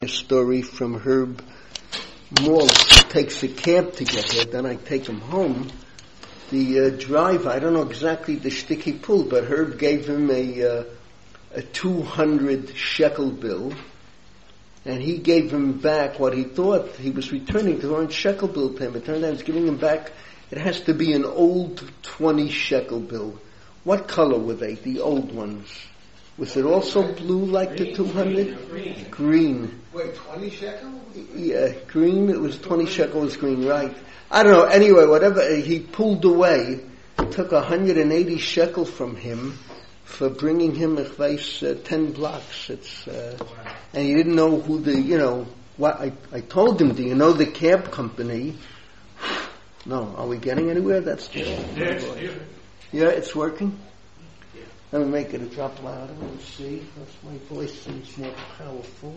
A story from Herb Maltz. Takes a cab to get here, then I take him home. The driver, I don't know exactly the shtick he pulled, but Herb gave him a 200 shekel bill, and he gave him back what he thought he was returning, the 200 shekel bill to him. It turned out he's giving him back, it has to be an old 20 shekel bill. What color were they, the old ones? Was it also blue like the 200? Green. Wait, 20 shekel? Yeah, green. It was 20 shekels green, right. I don't know. Anyway, whatever, he pulled away, took 180 shekel from him for bringing him, 10 blocks. And he didn't know who what I told him, do you know the cab company? No. Are we getting anywhere? That's just... Yeah, it's working? Let me make it a drop louder. Let's see. That's my voice seems more powerful.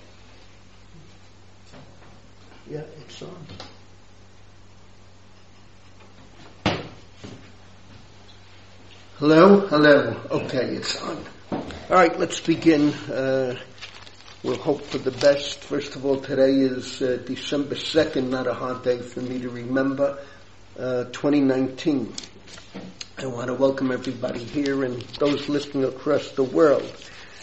Yeah, it's on. Hello? Okay, it's on. All right, let's begin. We'll hope for the best. First of all, today is December 2nd, not a hard day for me to remember, 2019. I want to welcome everybody here and those listening across the world.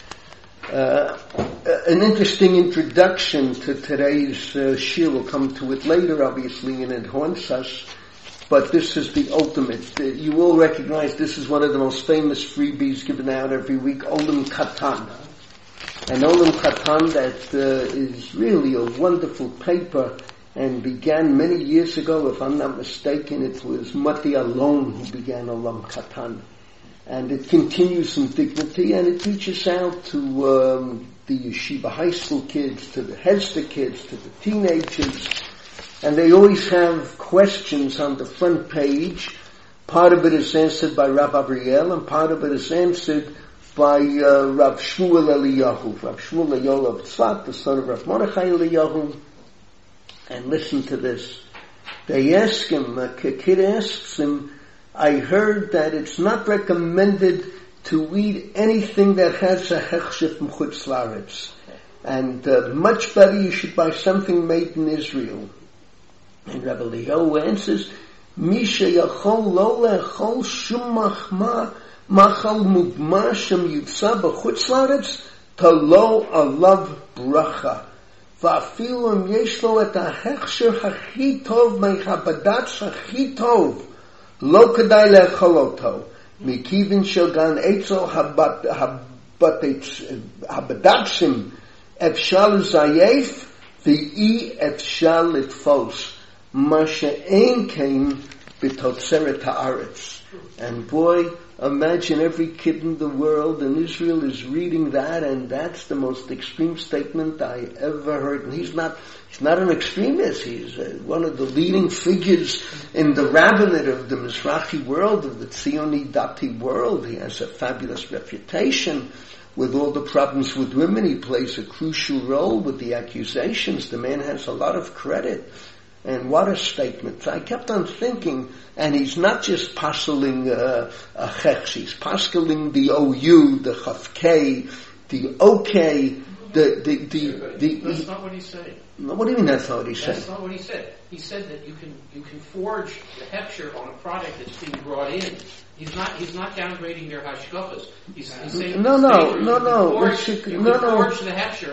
An interesting introduction to today's shir. We'll come to it later, obviously, and it haunts us. But this is the ultimate. You will recognize this is one of the most famous freebies given out every week, Olam Katan. And Olam Katan, that is really a wonderful paper and began many years ago. If I'm not mistaken, it was Mati Alon who began Olam Katan. And it continues in dignity, and it reaches out to the yeshiva high school kids, to the Hesder kids, to the teenagers. And they always have questions on the front page. Part of it is answered by Rav Abriel, and part of it is answered by Rav Shmuel Eliyahu. Rav Shmuel Eliyahu of Tzfat, the son of Rav Mordechai Eliyahu. And listen to this. They ask him, a kid asks him, I heard that it's not recommended to eat anything that has a hechsher from Chutz La'aretz. And much better you should buy something made in Israel. And Rabbi Eliyahu answers, Misha yachol lo le'echol shum machma machal mugma shem yutza b'chutz la'aretz talo alav bracha. ואפילו אם יש לו את ההכשר הכי טוב מהבד"ץ הכי טוב, לא כדאי לאכול אותו, מכיוון שגם אצל הבד"צים אפשר לזייף ואי אפשר לתפוס, מה שאין כן בתוצרת הארץ. And boy, imagine every kid in the world in Israel is reading that, and that's the most extreme statement I ever heard. And he's not an extremist. He's one of the leading figures in the rabbinate of the Mizrahi world, of the Tzioni Dati world. He has a fabulous reputation with all the problems with women. He plays a crucial role with the accusations. The man has a lot of credit. And what a statement. I kept on thinking, and he's not just paskeling a chech, he's paskeling the OU, the chafkei, the OK, That's not what he said. What do you mean that's not what he said? That's not what he said. He said that you can forge the hefsher on a product that's being brought in. He's not downgrading their hashkafas. He's saying No. Forge the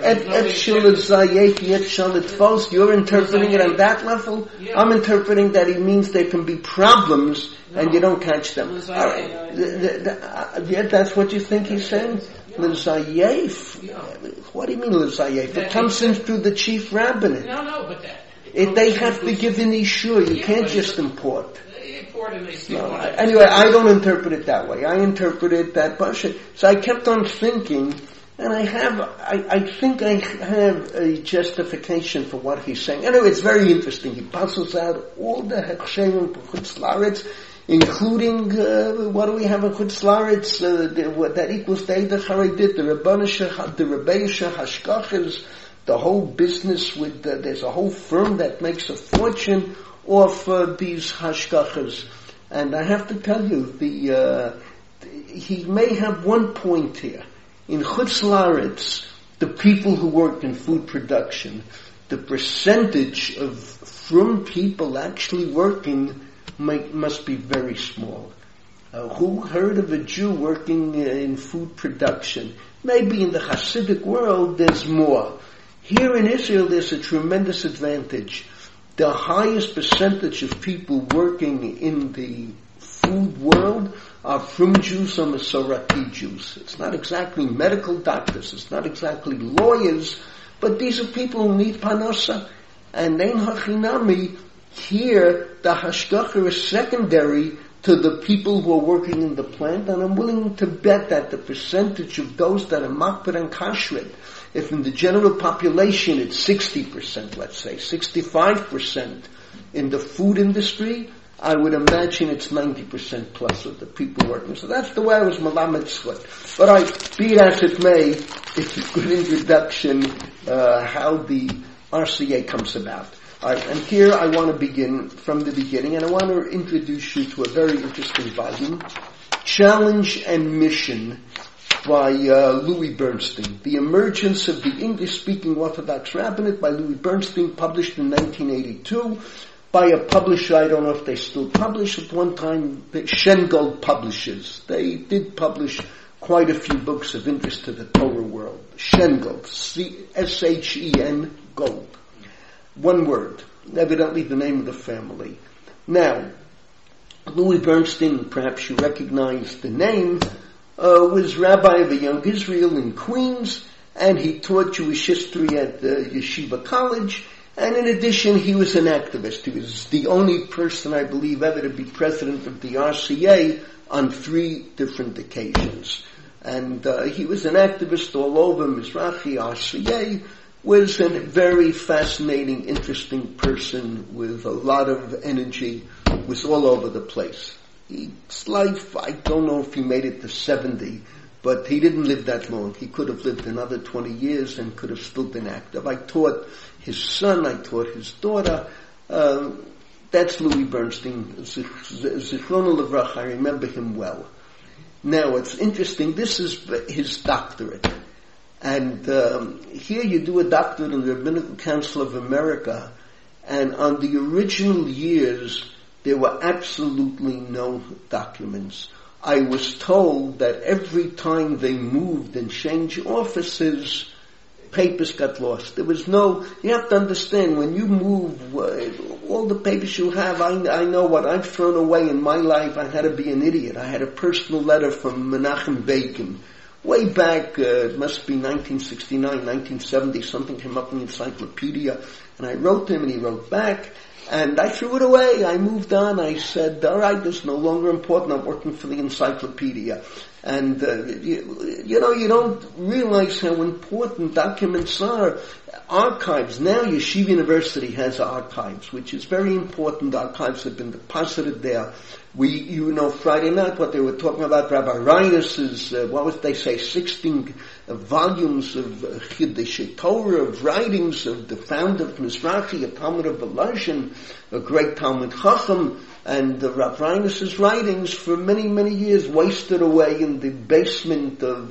hefsher. You're interpreting it on that level. Yeah. I'm interpreting that he means there can be problems and you don't catch them. All right. That's what you think he's saying? L'zayef. What do you mean l'zayef? It comes in through the chief rabbinate. No, but they have to give an issue. You can't just import. Anyway, I don't interpret it that way. I interpret it that bullshit. So I kept on thinking, and I think I have a justification for what he's saying. Anyway, it's very interesting. He passes out all the hechsherim for Chutz La'aretz, including, what do we have in Chutz La'aretz, that equals the Eidah Charedit, the Rebbeisha Hashkachas, the whole business with, there's a whole firm that makes a fortune off these hashkachas. And I have to tell you, he may have one point here. In Chutz La'aretz, the people who work in food production, the percentage of frum people actually working must be very small. Who heard of a Jew working in food production? Maybe in the Hasidic world there's more. Here in Israel there's a tremendous advantage. The highest percentage of people working in the food world are frum Jews or Masorati Jews. It's not exactly medical doctors, it's not exactly lawyers, but these are people who need parnasa. And Ein Hachinami, here the hashgacha is secondary to the people who are working in the plant, and I'm willing to bet that the percentage of those that are makpid and kashrut, if in the general population it's 60%, let's say, 65% in the food industry, I would imagine it's 90% plus of the people working. So that's the way I was malamed tzchut. But be it as it may, it's a good introduction how the RCA comes about. Alright, and here I want to begin from the beginning, and I want to introduce you to a very interesting volume, Challenge and Mission, by Louis Bernstein. The Emergence of the English-Speaking Orthodox Rabbinate by Louis Bernstein, published in 1982 by a publisher, I don't know if they still publish. At one time, Shengold Publishers. They did publish quite a few books of interest to the Torah world. Shengold, S-H-E-N, Gold. One word, evidently the name of the family. Now, Louis Bernstein, perhaps you recognize the name, was rabbi of a young Israel in Queens, and he taught Jewish history at Yeshiva College, and in addition he was an activist. He was the only person, I believe, ever to be president of the RCA on 3 different occasions. And he was an activist all over Mizrahi. RCA was a very fascinating, interesting person with a lot of energy, was all over the place. His life, I don't know if he made it to 70, but he didn't live that long. He could have lived another 20 years and could have still been active. I taught his son, I taught his daughter. That's Louis Bernstein, Zichrono Livracha. I remember him well. Now, it's interesting, this is his doctorate. And here you do a doctorate in the Rabbinical Council of America, and on the original years, there were absolutely no documents. I was told that every time they moved and changed offices, papers got lost. There was no, you have to understand, when you move, all the papers you have, I know what I've thrown away in my life. I had to be an idiot. I had a personal letter from Menachem Begin. Way back, it must be 1969, 1970, something came up in the encyclopedia, and I wrote to him and he wrote back, and I threw it away. I moved on. I said, all right, this is no longer important. I'm working for the encyclopedia. And, you don't realize how important documents are. Archives. Now Yeshiva University has archives, which is very important. Archives have been deposited there. Friday night, what they were talking about, Rabbi Reinus's, 16 volumes of Chiddushei Torah, of writings of the founder of Mizrahi, a Talmud of Volozhin, a great Talmud Chacham, and Rav Reinus's writings for many, many years wasted away in the basement of,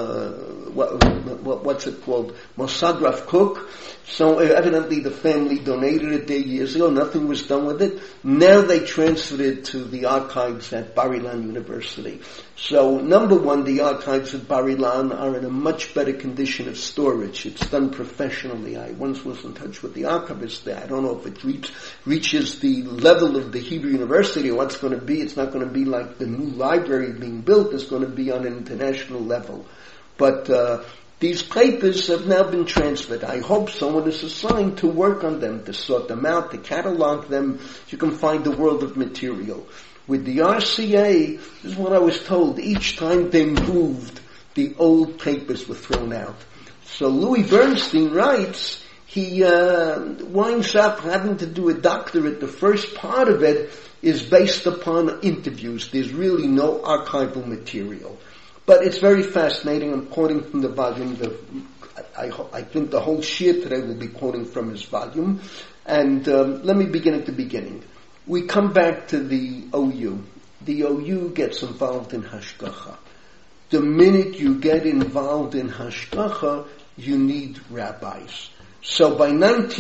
what's it called? Mossad Rav Kook. So evidently the family donated it there years ago. Nothing was done with it. Now they transferred it to the archives at Bar Ilan University. So number one, the archives at Bar Ilan are in a much better condition of storage. It's done professionally. I once was in touch with the archivist there. I don't know if it reaches the level of the Hebrew University or what's going to be. It's not going to be like the new library being built. It's going to be on an international level. But these papers have now been transferred. I hope someone is assigned to work on them, to sort them out, to catalog them. You can find a world of material. With the RCA, this is what I was told, each time they moved, the old papers were thrown out. So Louis Bernstein writes, he winds up having to do a doctorate. The first part of it is based upon interviews. There's really no archival material. But it's very fascinating. I'm quoting from the volume. I think the whole shiur today will be quoting from his volume. And let me begin at the beginning. We come back to the OU. The OU gets involved in hashgacha. The minute you get involved in hashgacha, you need rabbis. So by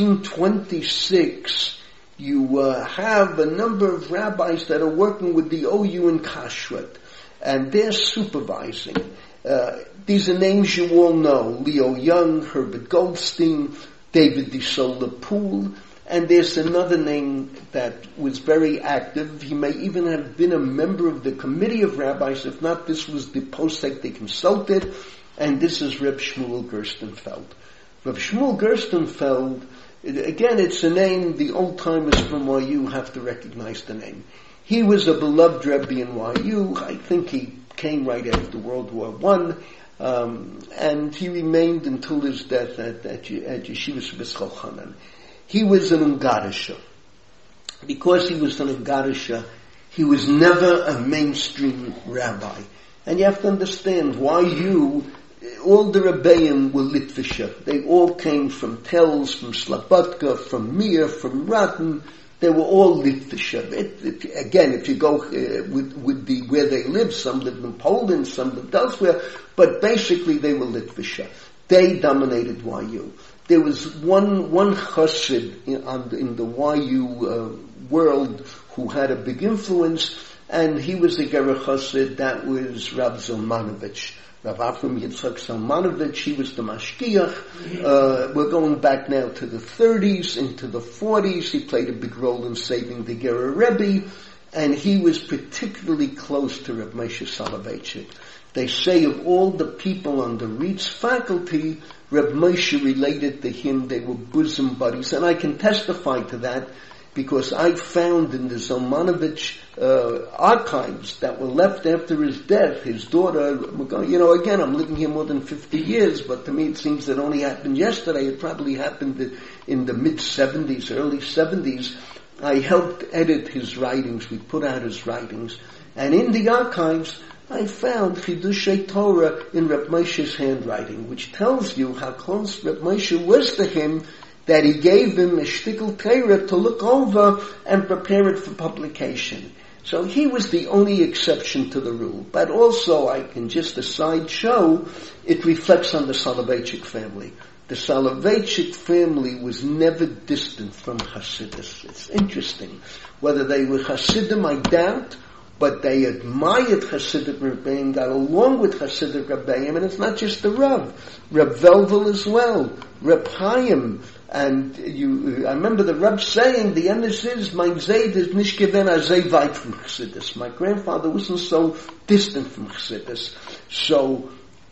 1926, you have a number of rabbis that are working with the OU in Kashrut, and they're supervising. These are names you all know: Leo Young, Herbert Goldstein, David DeSola Poole, and there's another name that was very active. He may even have been a member of the committee of rabbis. If not, this was the posek they consulted, and this is Reb Shmuel Gerstenfeld. Reb Shmuel Gerstenfeld, again, it's a name the old-timers from YU have to recognize the name. He was a beloved Rebbe in YU. I think he came right after World War I, and he remained until his death at Yeshiva B'Schol Chanan. He was an Ungarisha. Because he was an Ungarisha, he was never a mainstream rabbi. And you have to understand why all the Rebbeim were Litvisha. They all came from Telz, from Slobodka, from Mir, from Radin. They were all Litvisha. Again, if you go with where they lived, some lived in Poland, some lived elsewhere, but basically they were Litvisha. They dominated YU. There was one chassid in the YU world who had a big influence, and he was a Gerer chassid. That was Rav Zalmanovich. Rav Avram Yitzchak Zalmanovich, he was the mashgiach. We're going back now to the 30s, into the 40s. He played a big role in saving the Gerer Rebbe, and he was particularly close to Reb Moshe Soloveitchik. They say of all the people on the Reed's faculty, Reb Moshe related to him. They were bosom buddies, and I can testify to that because I found in the Zalmanovich archives that were left after his death, his daughter, again, I'm living here more than 50 years, but to me it seems it only happened yesterday. It probably happened in the mid-70s, early 70s. I helped edit his writings. We put out his writings. And in the archives, I found Chidushei Torah in Reb Moshe's handwriting, which tells you how close Reb Moshe was to him, that he gave him a shtickle Torah to look over and prepare it for publication. So he was the only exception to the rule. But also, I can just aside show, it reflects on the Soloveitchik family. The Soloveitchik family was never distant from Hasidus. It's interesting. Whether they were Hasidim, I doubt, but they admired Hasidic Rebbeim, got along with Hasidic Rebbeim, and it's not just the Rav. Reb Velvel as well, Reb Chaim, and I remember the Reb saying, the emes is, mein Zayd is nicht gewen a sehr weit from Chassidus. My grandfather wasn't so distant from Chassidus. So,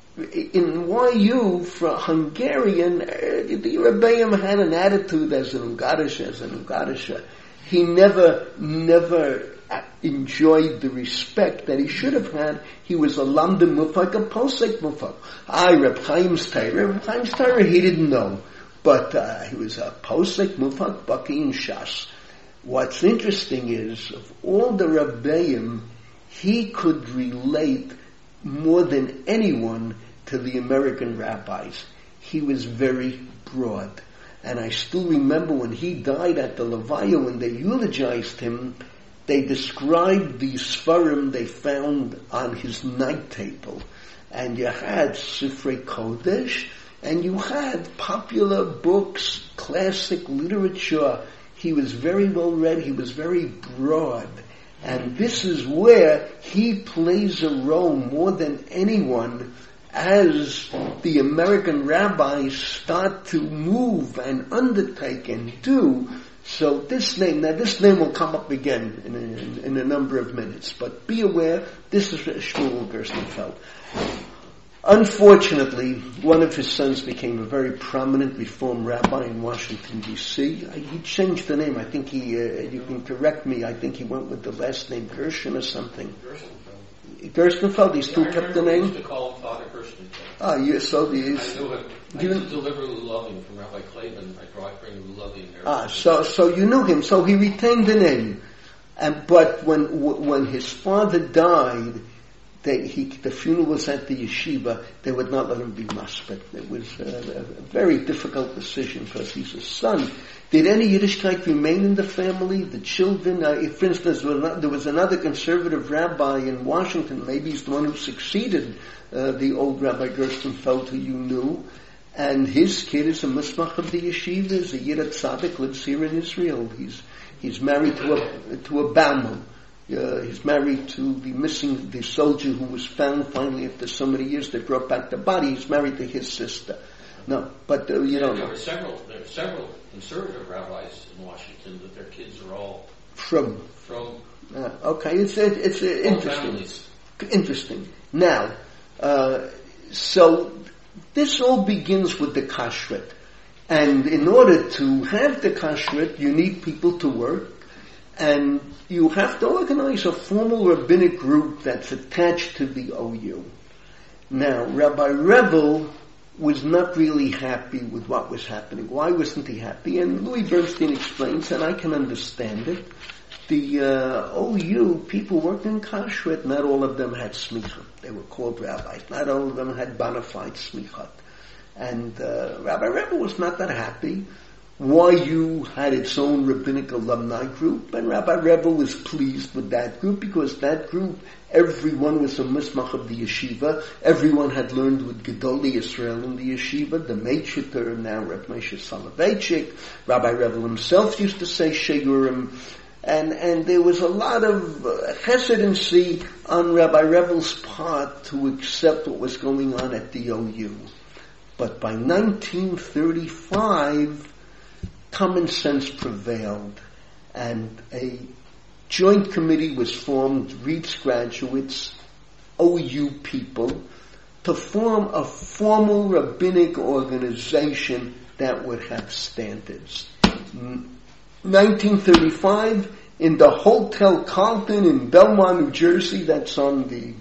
in YU, for Hungarian, the Rebbeim had an attitude as an Ungarisha. He never enjoyed the respect that he should have had. He was a lamda mufak, a posek mufak. Reb Chaim's Torah, he didn't know. But he was a posek mufak, baki in Shas. What's interesting is, of all the Rebbeim, he could relate more than anyone to the American rabbis. He was very broad. And I still remember when he died at the Levaya, when they eulogized him, they described the Sfarim they found on his night table. And you had Sifrei Kodesh, and you had popular books, classic literature. He was very well read, he was very broad. And this is where he plays a role more than anyone as the American rabbis start to move and undertake and do. So this name will come up again in a number of minutes. But be aware, this is Shmuel Gerstenfeld. Unfortunately, one of his sons became a very prominent Reform rabbi in Washington, D.C. He changed the name. I think you can correct me, I think he went with the last name Gershon or something. Gerstenfeld, he still kept the name? I used to call him Father Gerstenfeld. I knew him. I used to deliver Lulavim from Rabbi Clavin. I bring Lulavim there. So you knew him. So he retained the name. But when his father died, the funeral was at the yeshiva. They would not let him be maspid. It was a very difficult decision because he's a son. Did any Yiddishkeit remain in the family? The children? For instance, there was another conservative rabbi in Washington. Maybe he's the one who succeeded the old Rabbi Gerstenfeld who you knew. And his kid is a musmach of the yeshiva, is a Yirat Tzaddik, lives here in Israel. He's married to a Baumer. He's married to the soldier who was found finally after so many years. They brought back the body. He's married to his sister. No, but you don't know. There are several conservative rabbis in Washington that their kids are all from. Okay, it's interesting. Interesting. Now, so this all begins with the kashrut, and in order to have the kashrut, you need people to work, and you have to organize a formal rabbinic group that's attached to the OU. Now, Rabbi Revel was not really happy with what was happening. Why wasn't he happy? And Louis Bernstein explains, and I can understand it. The OU people worked in kashrut. Not all of them had smichot. They were called rabbis. Not all of them had bona fide smichot. And Rabbi Rebbe was not that happy. YU had its own rabbinic alumni group, and Rabbi Rebbe was pleased with that group because that group, everyone was a musmach of the yeshiva. Everyone had learned with Gedolei Yisrael in the yeshiva. The Meitcheter, now Reb Moshe Soloveitchik. Rabbi Rebbe himself used to say Sheyurim. And there was a lot of hesitancy on Rabbi Revel's part to accept what was going on at the OU. But by 1935, common sense prevailed, and a joint committee was formed, REITs graduates, OU people, to form a formal rabbinic organization that would have standards. 1935, in the Hotel Carlton in Belmont, New Jersey, that's on the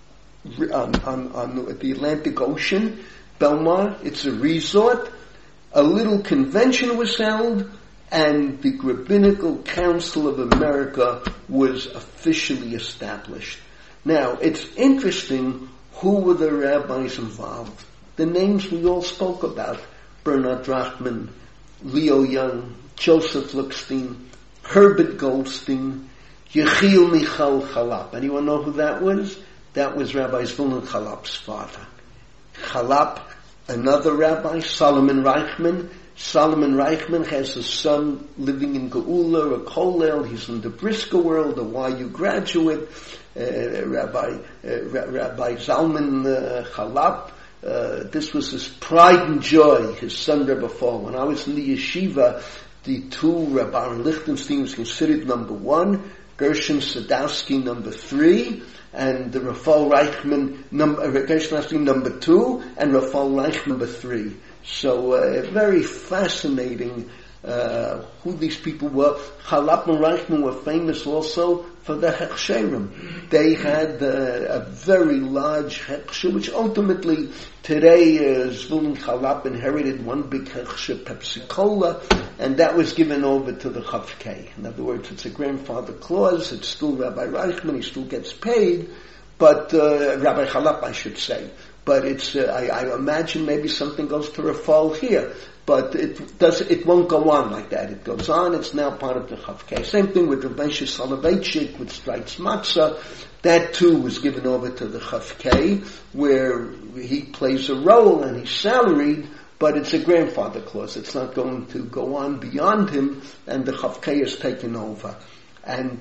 Atlantic Ocean, Belmont, it's a resort. A little convention was held, and the Rabbinical Council of America was officially established. Now, it's interesting who were the rabbis involved. The names we all spoke about: Bernard Drachman, Leo Young, Joseph Lookstein, Herbert Goldstein, Yechiel Michal Chalap. Anyone know who that was? That was Rabbi Zvulun Chalap's father. Chalap, another rabbi, Solomon Reichman. Solomon Reichman has a son living in Geula or Kollel. He's in the Brisker world, a YU graduate. Rabbi Zalman Chalap. This was his pride and joy, his son Rebbe Fall. When I was in the yeshiva, the two, Rabbi Lichtenstein was considered number one, Gershon Sadowski number 3, and the Rafal Reichman, Gershon Sadowski number 2, and Rafal Reich number 3. So very fascinating who these people were. Chalap and Reichman were famous also for the Hechsherim. They had a very large Hechsher, which ultimately today Zvulun Chalap inherited one big Hechsher, Pepsi Cola, and that was given over to the Chavkei. In other words, it's a grandfather clause. It's still Rabbi Reichman. He still gets paid, but Rabbi Chalap, I should say. But it's I imagine maybe something goes to Rafal here. But it won't go on like that. It goes on, it's now part of the Chavkei. Same thing with Reb Moshe Soloveitchik, with Strites Matzah. That too was given over to the Chavkei, where he plays a role and he's salaried, but it's a grandfather clause. It's not going to go on beyond him, and the Chavkei is taken over. And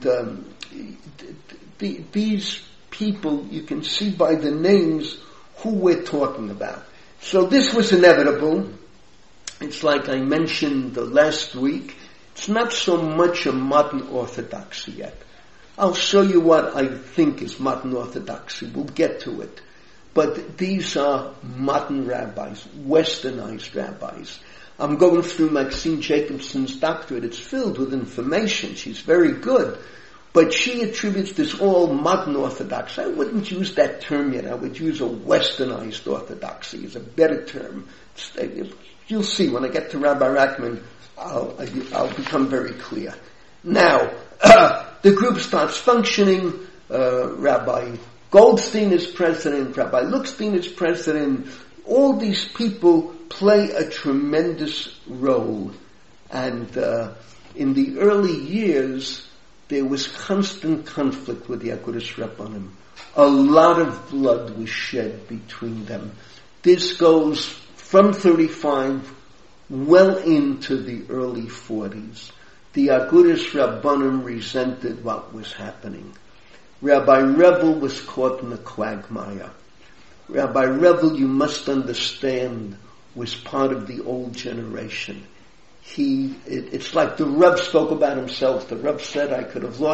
these people, you can see by the names who we're talking about. So this was inevitable. It's like I mentioned last week, it's not so much a modern orthodoxy yet. I'll show you what I think is modern orthodoxy. We'll get to it. But these are modern rabbis, westernized rabbis. I'm going through Maxine Jacobson's doctorate. It's filled with information. She's very good. But she attributes this all modern orthodoxy. I wouldn't use that term yet. I would use a westernized orthodoxy. It's a better term. You'll see when I get to Rabbi Reichman, I'll become very clear. Now, the group starts functioning. Rabbi Goldstein is president. Rabbi Lookstein is president. All these people play a tremendous role. And in the early years, there was constant conflict with the Agudas Rabbanim. A lot of blood was shed between them. This goes from 35 well into the early 40s, the Agudas Rabbanim resented what was happening. Rabbi Revel was caught in a quagmire. Rabbi Revel, you must understand, was part of the old generation. It's like the Rebbe spoke about himself. The Rebbe said, I could have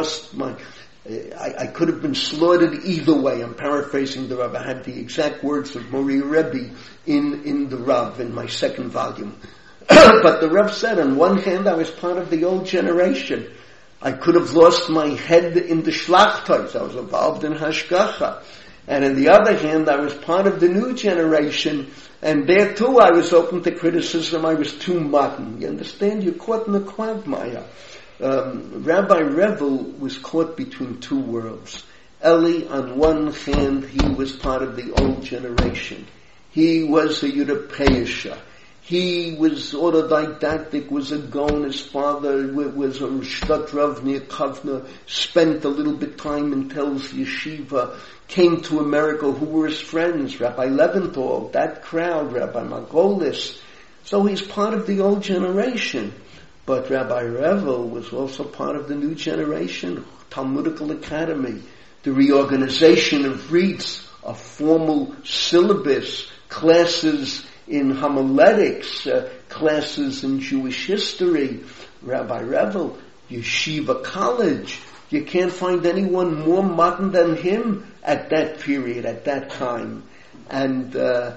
been slaughtered either way. I'm paraphrasing the Rebbe. I had the exact words of Mori Rebbe in the Rebbe in my second volume. But the Rebbe said, on one hand, I was part of the old generation. I could have lost my head in the Shlachtos. I was involved in Hashgacha. And on the other hand, I was part of the new generation, and there too I was open to criticism. I was too modern. You understand? You're caught in a quagmire. Rabbi Revel was caught between two worlds. Eli, on one hand, he was part of the old generation. He was a Europeisha. He was autodidactic, was a Gaon. His father was a Shtat Rav near Kovna, spent a little bit time in Tel's yeshiva, came to America. Who were his friends? Rabbi Leventhal, that crowd, Rabbi Margolis. So he's part of the old generation. But Rabbi Revel was also part of the new generation, Talmudical Academy, the reorganization of REITs, a formal syllabus, classes in homiletics, classes in Jewish history. Rabbi Revel, Yeshiva College. You can't find anyone more modern than him at that period, at that time. And the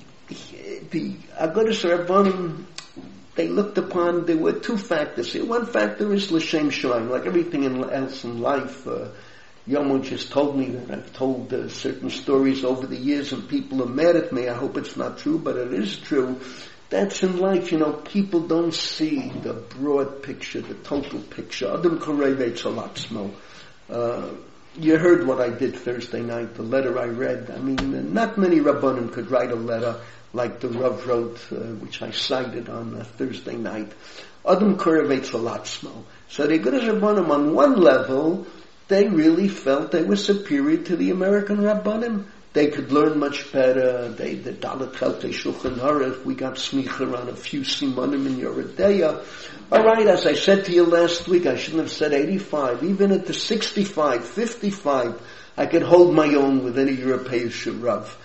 Agudas Rabbanim, they looked upon, there were two factors here. One factor is L'Shem Shamayim, like everything else in life. Yomo just told me that I've told certain stories over the years and people are mad at me. I hope it's not true, but it is true. That's in life, people don't see the broad picture, the total picture. Adam Korevetz Alatzmo. You heard what I did Thursday night, the letter I read. I mean, not many Rabbanim could write a letter like the Rav wrote, which I cited on Thursday night. Adam Korevetz Alatzmo. So the Agudas Rabbanim, on one level, they really felt they were superior to the American Rabbanim. They could learn much better. The Dalet Chelte Shulchan Aruch, we got smicha on a few simanim in Yoredeya. All right, as I said to you last week, I shouldn't have said 85. Even at the 65, 55, I could hold my own with any European Rav.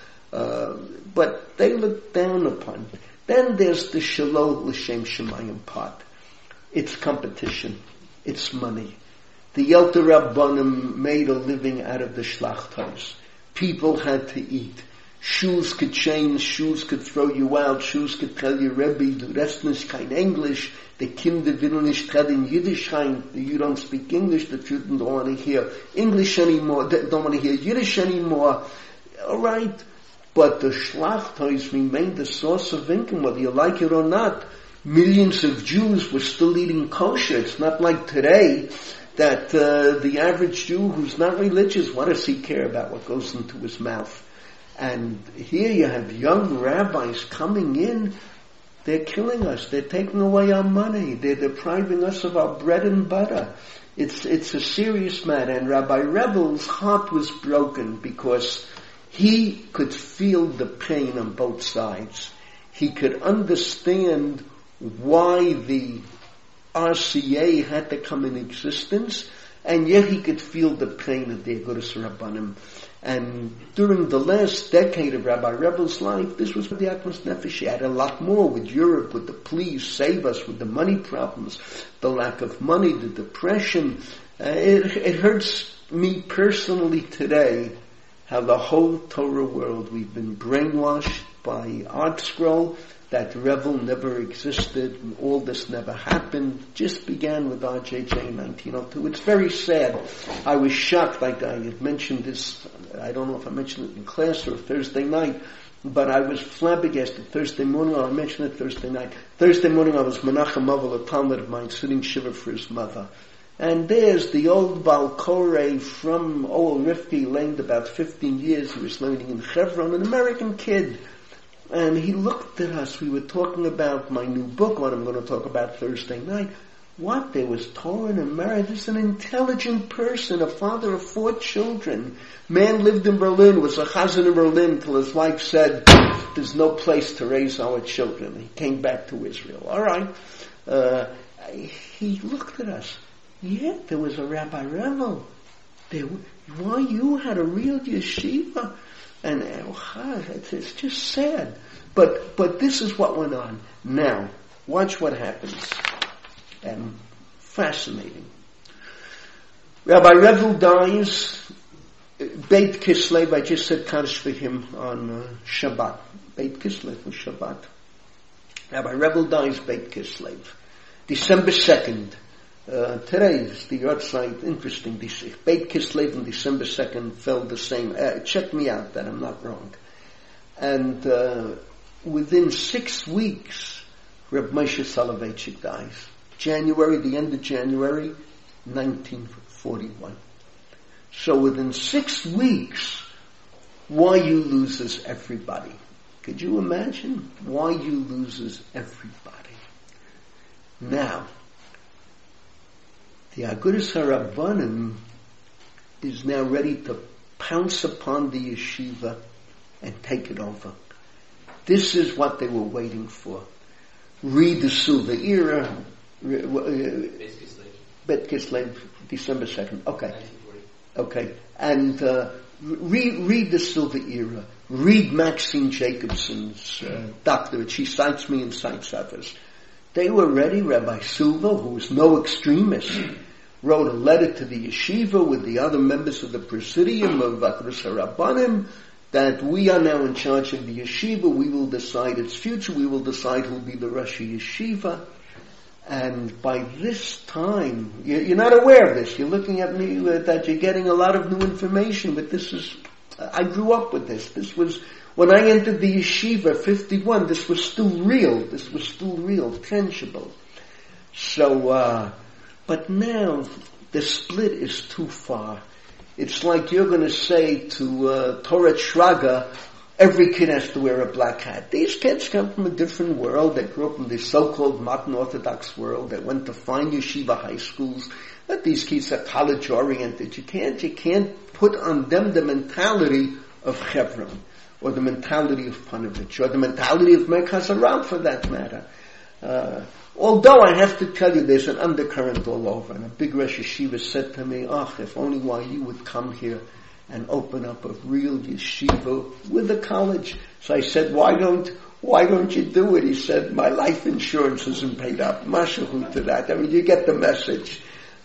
But they looked down upon it. Then there's the Shalom L'Shem Shamayim part. It's competition. It's money. The Yelta Rabbanim made a living out of the Shlachtos. People had to eat. Shoes could change, shoes could throw you out, shoes could tell you, Rebbe, du redest nicht kein English, the Kinder will nicht reden Yiddish, you don't speak English, the children don't want to hear English anymore, they don't want to hear Yiddish anymore. Alright, but the Shlachtos remained the source of income, whether you like it or not. Millions of Jews were still eating kosher. It's not like today that the average Jew who's not religious, what does he care about what goes into his mouth? And here you have young rabbis coming in, they're killing us, they're taking away our money, they're depriving us of our bread and butter. It's a serious matter, and Rabbi Revel's heart was broken because he could feel the pain on both sides. He could understand why the RCA had to come in existence, and yet he could feel the pain of the Agudas Rabbanim. And during the last decade of Rabbi Revel's life, this was the Atmos Nefesh. He had a lot more with Europe, with the please save us, with the money problems, the lack of money, the depression. It hurts me personally today how the whole Torah world, we've been brainwashed by Art Scroll, that Revel never existed, and all this never happened, just began with RJJ in 1902. It's very sad. I was shocked, like I had mentioned this, I don't know if I mentioned it in class or Thursday night, but I was flabbergasted Thursday morning, or I mentioned it Thursday night. Thursday morning I was Menachem Avel, a Talmud of mine, sitting shiva for his mother. And there's the old Baal Koreh from Oel Rifki, learned about 15 years, he was learning in Hebron, an American kid. And he looked at us, we were talking about my new book, what I'm going to talk about Thursday night. What? There was Torah and married. This is an intelligent person, a father of 4 children. Man lived in Berlin, was a chazan in Berlin till his wife said, there's no place to raise our children. He came back to Israel. All right. He looked at us. Yeah, there was a Rabbi Revel. Why you had a real yeshiva? And it's just sad. But this is what went on. Now, watch what happens. Fascinating. Rabbi Revel dies. Beit Kislev, I just said Kaddish for him on Shabbat. Beit Kislev was Shabbat. Rabbi Revel dies Beit Kislev. December 2nd. Today is the Yortzeit. Interesting. Beit Kislev on December 2nd fell the same. Check me out that I'm not wrong. And within 6 weeks, Reb Moshe Soloveitchik dies. The end of January, 1941. So within 6 weeks, YU loses everybody. Could you imagine? YU loses everybody. Now, the Agudas HaRabbanim is now ready to pounce upon the yeshiva and take it over. This is what they were waiting for. Read the Silver Era. Bet Kislev, December 2nd. Okay. 1940. Okay. And read the Silver Era. Read Maxine Jacobson's doctorate. She cites me and cites others. They were ready. Rabbi Silva, who was no extremist, wrote a letter to the yeshiva with the other members of the Presidium of Agudas HaRabbanim that we are now in charge of the yeshiva. We will decide its future. We will decide who will be the Rosh Yeshiva. And by this time, you're not aware of this. You're looking at me that you're getting a lot of new information, but I grew up with this. This was, when I entered the yeshiva, 51, this was still real. This was still real, tangible. So, but now, the split is too far. It's like you're going to say to Torah Shraga, every kid has to wear a black hat. These kids come from a different world. They grew up in the so-called modern Orthodox world. They went to fine yeshiva high schools. But these kids are college-oriented. You can't put on them the mentality of Hebron, or the mentality of Panovich, or the mentality of Merkaz Aram, for that matter. Although I have to tell you, there's an undercurrent all over. And a big Rosh Yeshiva said to me, if only you would come here and open up a real yeshiva with a college. So I said, why don't you do it? He said, my life insurance isn't paid up. Mashahu to that. I mean, you get the message.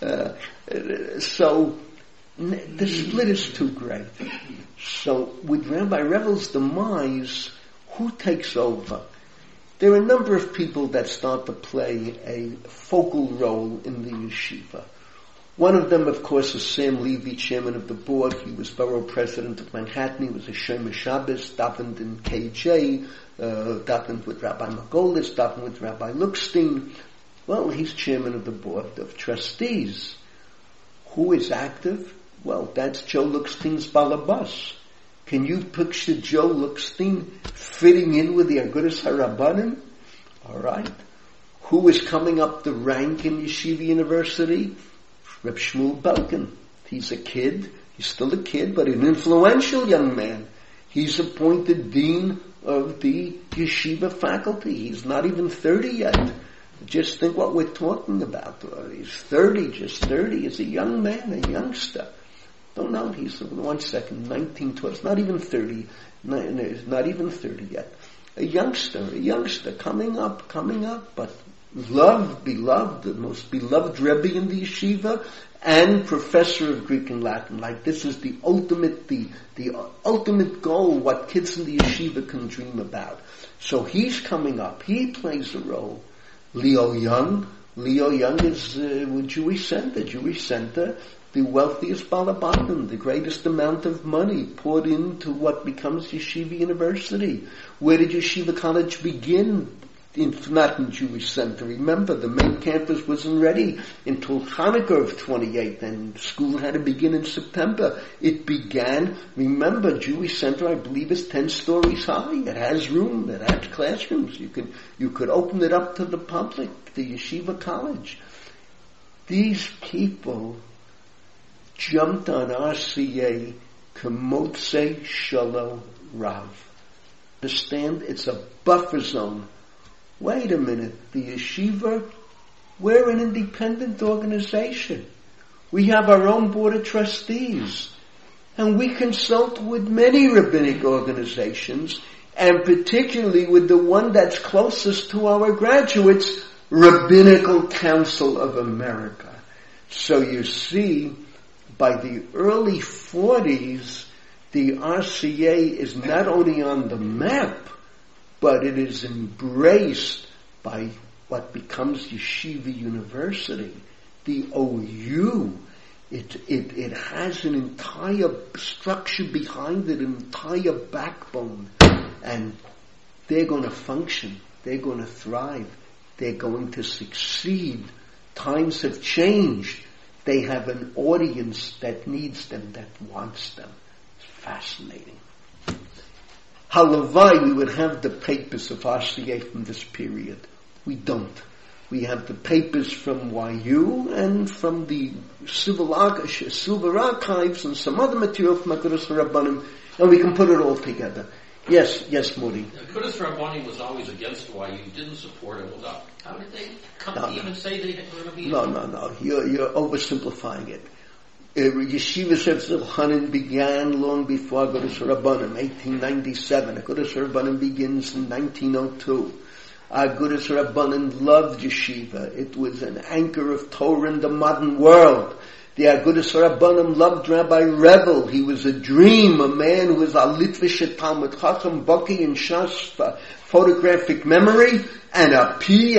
So the split is too great. So with Rabbi Revel's demise, who takes over? There are a number of people that start to play a focal role in the yeshiva. One of them, of course, is Sam Levy, chairman of the board. He was borough president of Manhattan. He was a Shomer Shabbos, davened in KJ, davened with Rabbi Margolis, davened with Rabbi Lookstein. Well, he's chairman of the board of trustees. Who is active? Well, that's Joe Lookstein's balabas. Can you picture Joe Lookstein fitting in with the Agudas HaRabbanim? All right. Who is coming up the rank in Yeshiva University? Reb Shmuel Belkin. He's a kid. He's still a kid, but an influential young man. He's appointed dean of the yeshiva faculty. He's not even 30 yet. Just think what we're talking about. He's 30, just 30. He's a young man, a youngster. Don't know. He's 19, 12. Not even 30. Not even 30 yet. A youngster coming up, but beloved, the most beloved Rebbe in the yeshiva, and professor of Greek and Latin. Like, this is the ultimate goal, what kids in the yeshiva can dream about. So he's coming up. He plays a role. Leo Young is with Jewish Center, the wealthiest balabatim, the greatest amount of money poured into what becomes Yeshiva University. Where did Yeshiva College begin? Not in Jewish Center. Remember, the main campus wasn't ready until Hanukkah of 28, and school had to begin in September. It began, remember, Jewish Center, I believe, is 10 stories high. It has room, it has classrooms. You could open it up to the public, the Yeshiva College. These people jumped on RCA Kemotze Shalom Rav. Understand? It's a buffer zone. Wait a minute, the yeshiva, we're an independent organization. We have our own board of trustees. And we consult with many rabbinic organizations, and particularly with the one that's closest to our graduates, Rabbinical Council of America. So you see, by the early 40s, the RCA is not only on the map, but it is embraced by what becomes Yeshiva University, the OU. It has an entire structure behind it, an entire backbone, and they're going to function, they're going to thrive, they're going to succeed. Times have changed. They have an audience that needs them, that wants them. It's fascinating. Halavai, we would have the papers of RCA from this period. We don't. We have the papers from YU and from the Silver Archives and some other material from Agudas Rabbanim, and we can put it all together. Yes, Modi. Agudas Rabbanim was always against YU, didn't support it. How did they come to even say they were going to be... No. You're oversimplifying it. Yeshiva Shev Hanan began long before Agudas Rabbanim, 1897. Agudas Rabbanim begins in 1902. Agudas Rabbanim loved yeshiva. It was an anchor of Torah in the modern world. The Agudas Rabbanim loved Rabbi Rebel. He was a dream, a man who was a Litvish Talmud Chacham, Baki and Shas, photographic memory, and a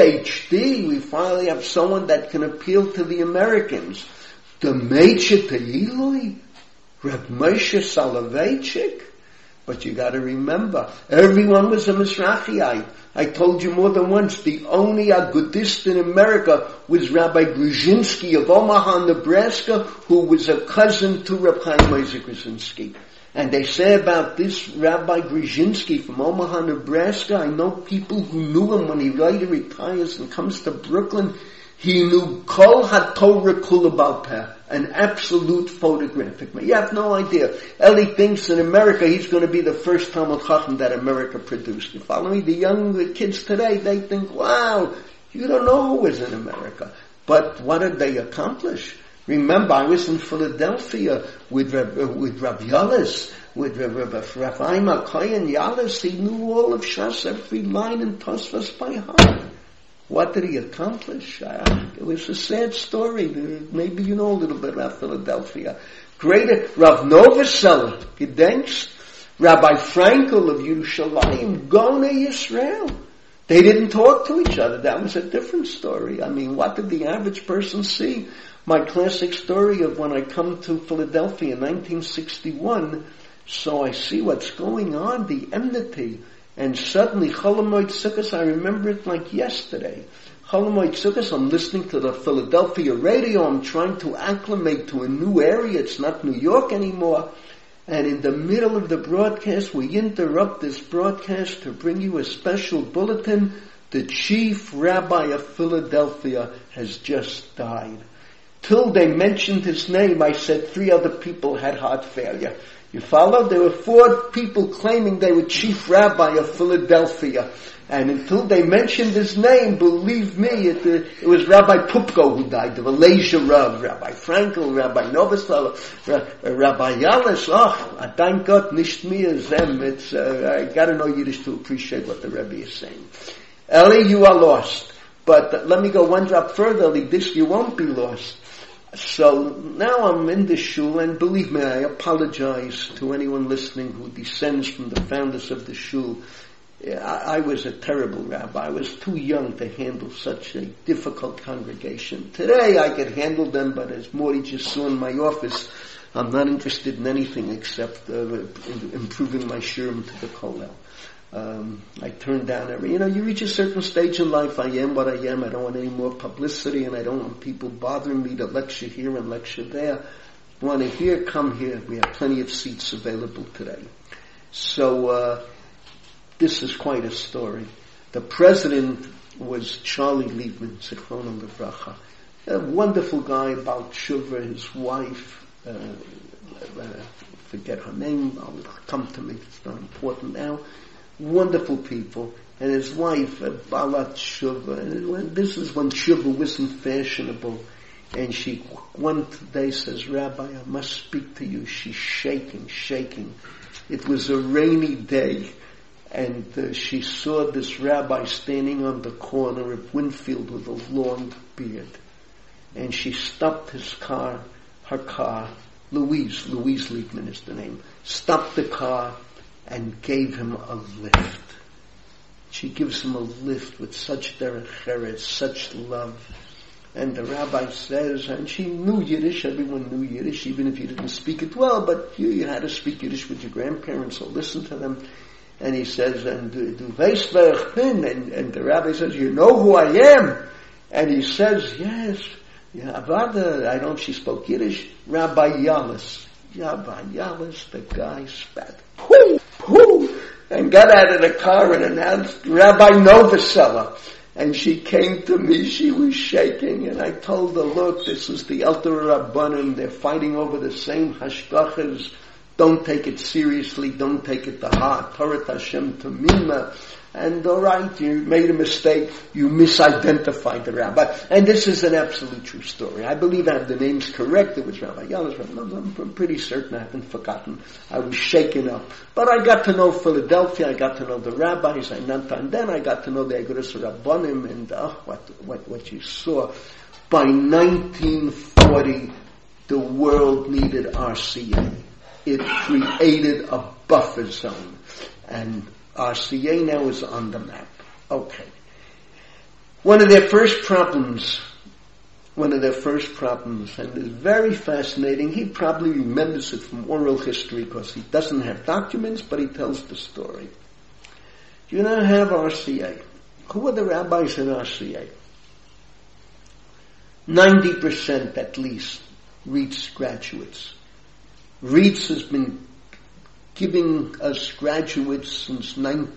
PhD. We finally have someone that can appeal to the Americans. The Meiche Teilui, Reb Moshe Soloveitchik. But you got to remember, everyone was a Mizrahiite. I told you more than once, the only Agudist in America was Rabbi Grushinsky of Omaha, Nebraska, who was a cousin to Reb Chaim Isaac Grushinsky. And they say about this Rabbi Grushinsky from Omaha, Nebraska, I know people who knew him when he later retires and comes to Brooklyn. He knew Kol HaTorah Kula Bal Peh, an absolute photographic man. You have no idea. Eli thinks in America he's going to be the first Talmud Chacham that America produced. You follow me? The young kids today, they think, wow, you don't know who was in America. But what did they accomplish? Remember, I was in Philadelphia with Rav Yalis, with Rav Ephraim Kohen Yalis. He knew all of Shas, every line in Tosfos by heart. What did he accomplish? It was a sad story. Maybe you know a little bit about Philadelphia. Greater Rav Novoseller, gedenkst, Rabbi Frankel of Yerushalayim, Gonei Yisrael. They didn't talk to each other. That was a different story. I mean, what did the average person see? My classic story of when I come to Philadelphia in 1961, so I see what's going on, the enmity. And suddenly, Chol Hamoed Sukkos, I remember it like yesterday. Chol Hamoed Sukkos, I'm listening to the Philadelphia radio, I'm trying to acclimate to a new area, it's not New York anymore. And in the middle of the broadcast, we interrupt this broadcast to bring you a special bulletin. The chief rabbi of Philadelphia has just died. Till they mentioned his name, I said 3 other people had heart failure. You follow? There were 4 people claiming they were chief rabbi of Philadelphia. And until they mentioned his name, believe me, it was Rabbi Pupko who died, the Malaysia Rav, Rabbi Frankel, Rabbi Novoseller, Rabbi Yalis. Oh, thank God, nicht mir zem. It's, I gotta know Yiddish to appreciate what the Rebbe is saying. Eli, you are lost. But let me go one drop further, Eli, this you won't be lost. So now I'm in the shul, and believe me, I apologize to anyone listening who descends from the founders of the shul. I was a terrible rabbi. I was too young to handle such a difficult congregation. Today I could handle them, but as Morty just saw in my office, I'm not interested in anything except improving my shirim to the kollel. I turn down you reach a certain stage in life, I am what I am, I don't want any more publicity, and I don't want people bothering me to lecture here and lecture there. Want to hear, come here, we have plenty of seats available today. So, this is quite a story. The president was Charlie Liebman, Zichrono Livracha. A wonderful guy, Baal Tshuva, his wife, forget her name, I'll come to me, it's not important now. Wonderful people. And his wife, Balat Tshuva, and this is when Tshuva wasn't fashionable. And she one day says, Rabbi, I must speak to you. She's shaking. It was a rainy day, and she saw this rabbi standing on the corner of Winfield with a long beard. And she stopped her car, Louise Liebman is the name, stopped the car and gave him a lift. She gives him a lift with such derech eretz, such love. And the rabbi says, and she knew Yiddish, everyone knew Yiddish, even if you didn't speak it well, but you had to speak Yiddish with your grandparents, so listen to them. And he says, and du weißt wer ich bin? And the rabbi says, you know who I am? And he says, yes, I don't, she spoke Yiddish, Rabbi Yalis, the guy spat, whoo, and got out of the car and announced, Rabbi Novosela. And she came to me, she was shaking, and I told her, look, this is the Alter Rabbanim, they're fighting over the same hashgachas, don't take it seriously, don't take it to heart, Torah Hashem Tamima, and alright, you made a mistake, you misidentified the rabbi. And this is an absolute true story. I believe I have the names correct, it was Rabbi Yalis, I'm pretty certain I haven't forgotten. I was shaken up. But I got to know Philadelphia, I got to know the rabbis, and then I got to know the Agudas Rabbanim, and what you saw. By 1940, the world needed RCA. It created a buffer zone. And RCA now is on the map. Okay. One of their first problems, and it's very fascinating, he probably remembers it from oral history because he doesn't have documents, but he tells the story. Do you not have RCA? Who are the rabbis in RCA? 90% at least Reitz graduates. Reitz has been giving us graduates since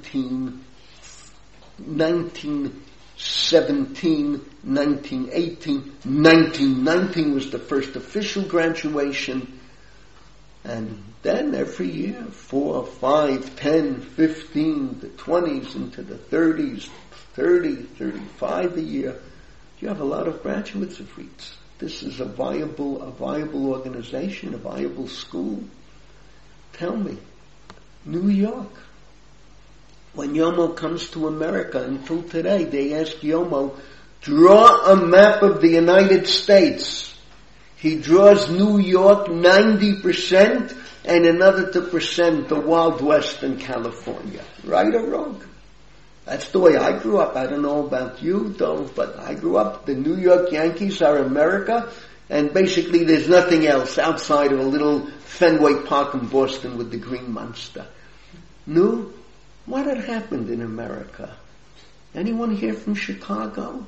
1917, 1918, 1919 was the first official graduation, and then every year, 4, 5, 10, 15, the 20s into the 30s, 30, 35 a year. You have a lot of graduates of Reitz. This is a viable organization, a viable school. Tell me, New York. When Yomo comes to America, until today, they ask Yomo, draw a map of the United States. He draws New York 90% and another 2% the Wild West in California. Right or wrong? That's the way I grew up. I don't know about you, though, but I grew up. The New York Yankees are America, and basically there's nothing else outside of a little Fenway Park in Boston with the Green Monster. No? What had happened in America? Anyone here from Chicago?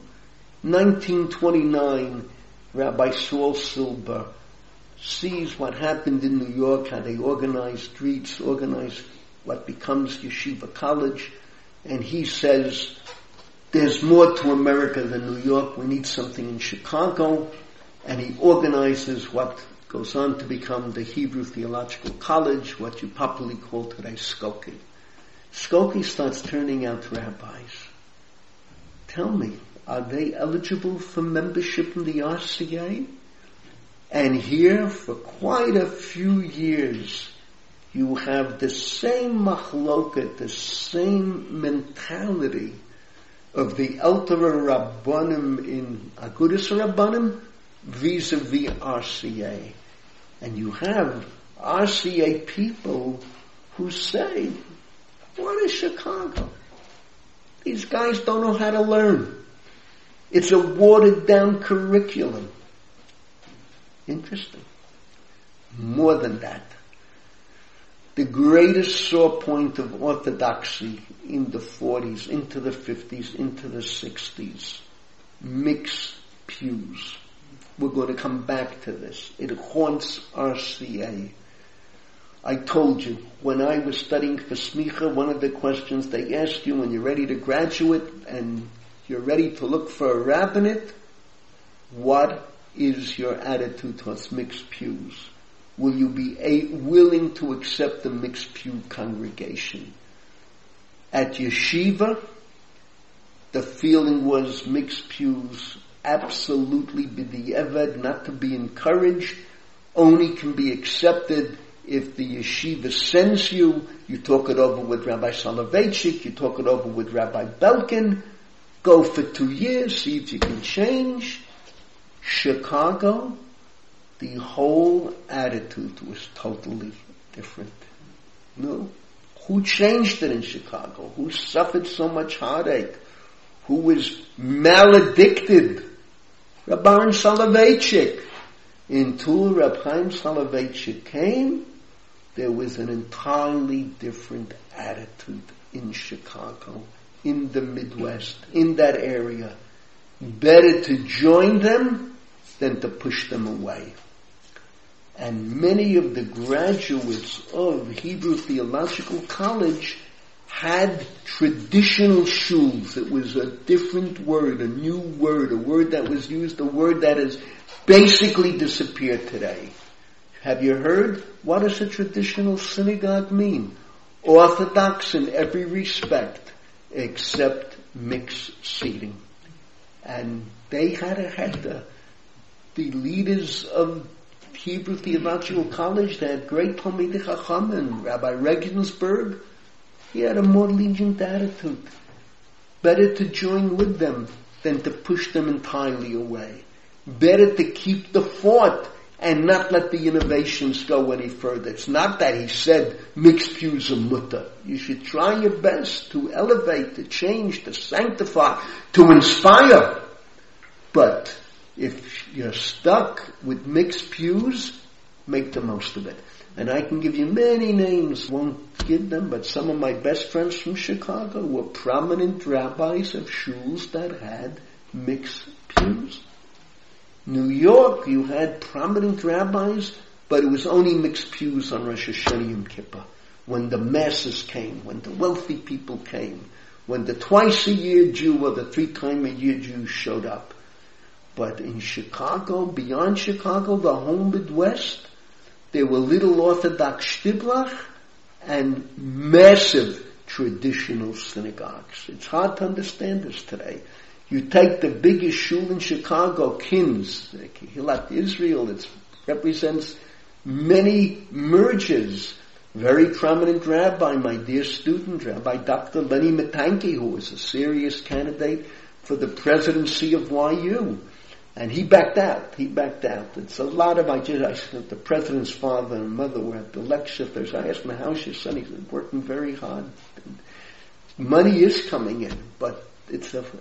1929, Rabbi Saul Silber sees what happened in New York, how they organized streets, organized what becomes Yeshiva College, and he says, there's more to America than New York, we need something in Chicago, and he organizes what goes on to become the Hebrew Theological College, what you popularly call today Skokie. Skokie starts turning out rabbis. Tell me, are they eligible for membership in the RCA? And here, for quite a few years, you have the same machloket, the same mentality of the Alter Rabbanim in Agudas Rabbanim vis-a-vis RCA. And you have RCA people who say, what is Chicago? These guys don't know how to learn. It's a watered down curriculum. Interesting. More than that, the greatest sore point of orthodoxy in the 40s, into the 50s, into the 60s, mixed pews. We're going to come back to this. It haunts RCA. I told you, when I was studying for Smicha, one of the questions they ask you when you're ready to graduate and you're ready to look for a rabbinate, What is your attitude towards mixed pews? Will you be willing to accept the mixed pew congregation? At yeshiva, the feeling was mixed pews absolutely b'di'evad, not to be encouraged, only can be accepted if the yeshiva sends you. You talk it over with Rabbi Soloveitchik, you talk it over with Rabbi Belkin, go for 2 years, see if you can change. Chicago, the whole attitude was totally different. No. Who changed it in Chicago? Who suffered so much heartache? Who was maledicted? Rabbi Soloveitchik. Until Reb Chaim Soloveitchik came, there was an entirely different attitude in Chicago, in the Midwest, in that area. Better to join them than to push them away. And many of the graduates of Hebrew Theological College had traditional shuls. It was a different word, a new word, a word that was used, a word that has basically disappeared today. Have you heard? What does a traditional synagogue mean? Orthodox in every respect, except mixed seating. And they had the leaders of Hebrew Theological College, they had great Talmidei Chacham, and Rabbi Regensburg, he had a more lenient attitude. Better to join with them than to push them entirely away. Better to keep the fort and not let the innovations go any further. It's not that he said mixed pews are mutter. You should try your best to elevate, to change, to sanctify, to inspire. But if you're stuck with mixed pews, make the most of it. And I can give you many names, won't give them, but some of my best friends from Chicago were prominent rabbis of shuls that had mixed pews. New York, you had prominent rabbis, but it was only mixed pews on Rosh Hashanah Yom Kippur. When the masses came, when the wealthy people came, when the twice-a-year Jew or the 3-time-a-year Jew showed up. But in Chicago, beyond Chicago, the whole Midwest, there were little Orthodox shtiblach and massive traditional synagogues. It's hard to understand this today. You take the biggest shul in Chicago, Kins, Kehillat Israel, it represents many mergers. Very prominent rabbi, my dear student, Rabbi Dr. Lenny Matanki, who was a serious candidate for the presidency of YU. And he backed out. It's a lot of, the president's father and mother were at the lecture. I asked him, how's your son? He's working very hard. Money is coming in, but it's a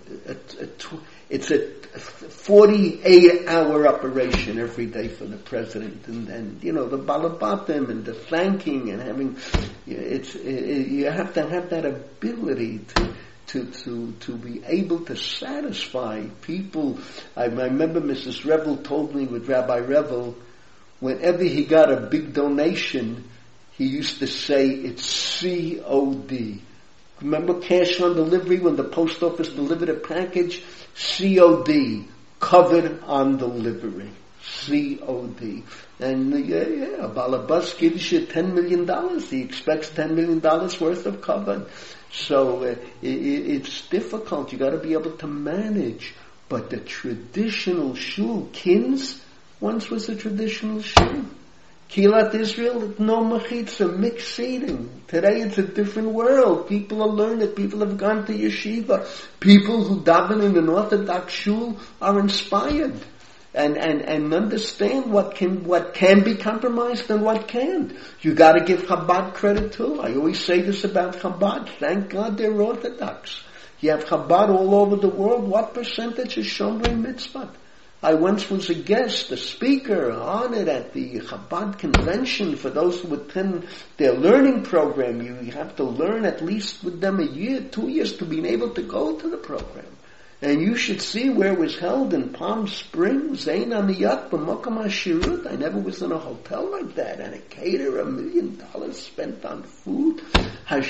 48-hour operation every day for the president. And the balabatim and the thanking and having, you have to have that ability to be able to satisfy people. I remember Mrs. Revel told me with Rabbi Revel, whenever he got a big donation, he used to say it's COD. Remember cash on delivery when the post office delivered a package? COD, covered on delivery. COD. And a balabas gives you $10 million. He expects $10 million worth of covered. So it's difficult. You got to be able to manage. But the traditional shul, Kins, once was a traditional shul. Kehillat Israel, no mechitza, mixed seating. Today it's a different world. People are learned. People have gone to yeshiva. People who daven in an Orthodox shul are inspired. And understand what can be compromised and what can't. You gotta give Chabad credit too. I always say this about Chabad. Thank God they're Orthodox. You have Chabad all over the world. What percentage is Shomrei Mitzvah? I once was a guest, a speaker, honored at the Chabad convention for those who attend their learning program. You have to learn at least with them a year, 2 years to be able to go to the program. And you should see where it was held in Palm Springs. I never was in a hotel like that. And a caterer, $1 million spent on food. And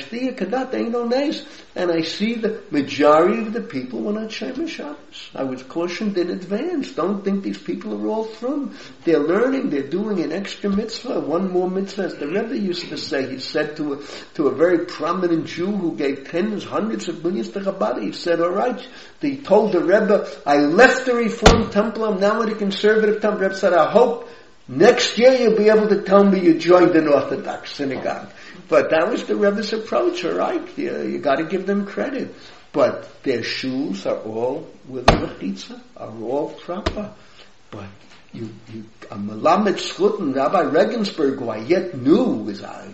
I see the majority of the people were not Shomer Shabbos. I was cautioned in advance. Don't think these people are all from. They're learning. They're doing an extra mitzvah, one more mitzvah. As the Rebbe used to say, he said to a very prominent Jew who gave tens, hundreds of millions to Chabad, he said, all right, he told the Rebbe, I left the Reformed temple, I'm now in a conservative temple. The Rebbe said, I hope next year you'll be able to tell me you joined an Orthodox synagogue. But that was the Rebbe's approach, all right? You got to give them credit. But their shuls are all with a mechitza, are all proper. But a Melamed Schuten, Rabbi Regensburg, who I yet knew was a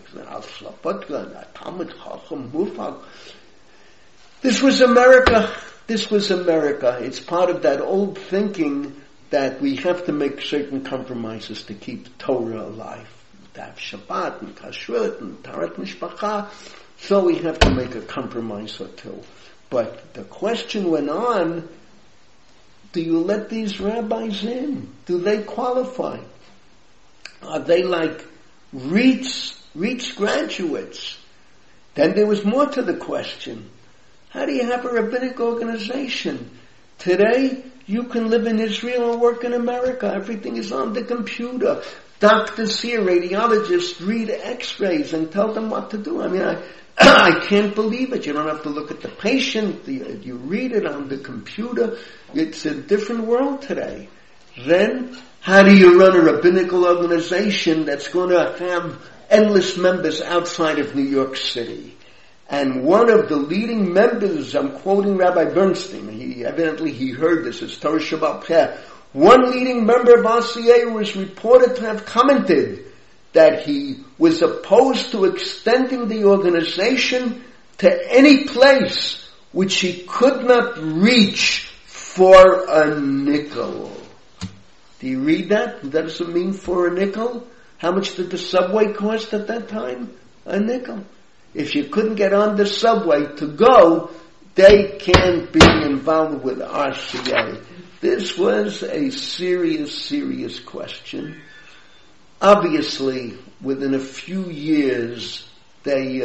Talmud Chacham Mufak. This was America. This was America. It's part of that old thinking that we have to make certain compromises to keep Torah alive. To have Shabbat and Kashrut and Tarat Mishpacha. So we have to make a compromise or two. But the question went on, do you let these rabbis in? Do they qualify? Are they like Reach graduates? Then there was more to the question. How do you have a rabbinic organization? Today, you can live in Israel and work in America. Everything is on the computer. Doctors here, radiologists, read x-rays and tell them what to do. I mean, I can't believe it. You don't have to look at the patient. You read it on the computer. It's a different world today. Then, how do you run a rabbinical organization that's going to have endless members outside of New York City? And one of the leading members, I'm quoting Rabbi Bernstein, he heard this, it's Torah Shabbat Peh. One leading member of RCA was reported to have commented that he was opposed to extending the organization to any place which he could not reach for a nickel. Do you read that? What does it mean for a nickel? How much did the subway cost at that time? A nickel. If you couldn't get on the subway to go, they can't be involved with RCA. This was a serious question. Obviously, within a few years, they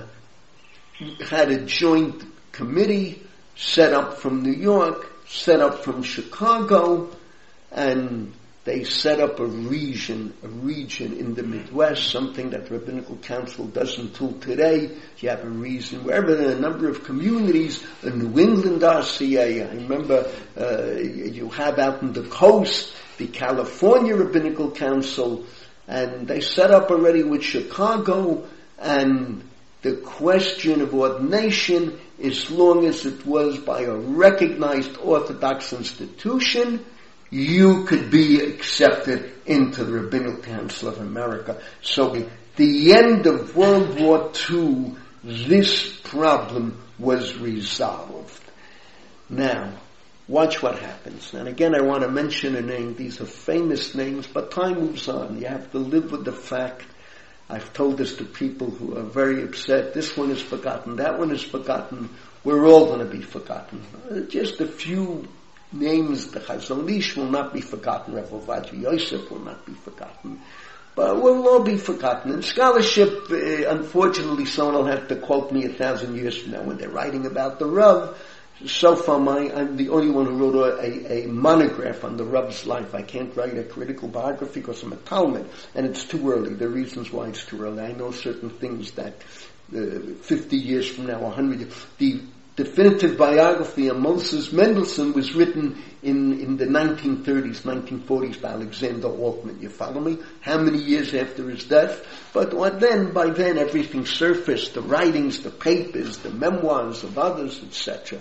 had a joint committee set up from New York, set up from Chicago, and they set up a region in the Midwest, something that Rabbinical Council does until today. You have a region wherever there are a number of communities, a New England RCA. I remember you have out on the coast the California Rabbinical Council, and they set up already with Chicago, and the question of ordination, as long as it was by a recognized Orthodox institution, you could be accepted into the Rabbinical Council of America. So at the end of World War II, this problem was resolved. Now, watch what happens. And again, I want to mention a name. These are famous names, but time moves on. You have to live with the fact. I've told this to people who are very upset. This one is forgotten. That one is forgotten. We're all going to be forgotten. Just a few names. The Chazon Ish will not be forgotten. Rav Ovadia Yosef will not be forgotten. But we'll all be forgotten. In scholarship, unfortunately, someone will have to quote me 1,000 years from now when they're writing about the Rav. So far, I'm the only one who wrote a monograph on the Rav's life. I can't write a critical biography because I'm a Talmud, and it's too early. There are reasons why it's too early. I know certain things that 50 years from now, 100 years, the definitive biography of Moses Mendelssohn was written in the 1930s, 1940s by Alexander Altman. You follow me? How many years after his death? But by then everything surfaced, the writings, the papers, the memoirs of others, etc.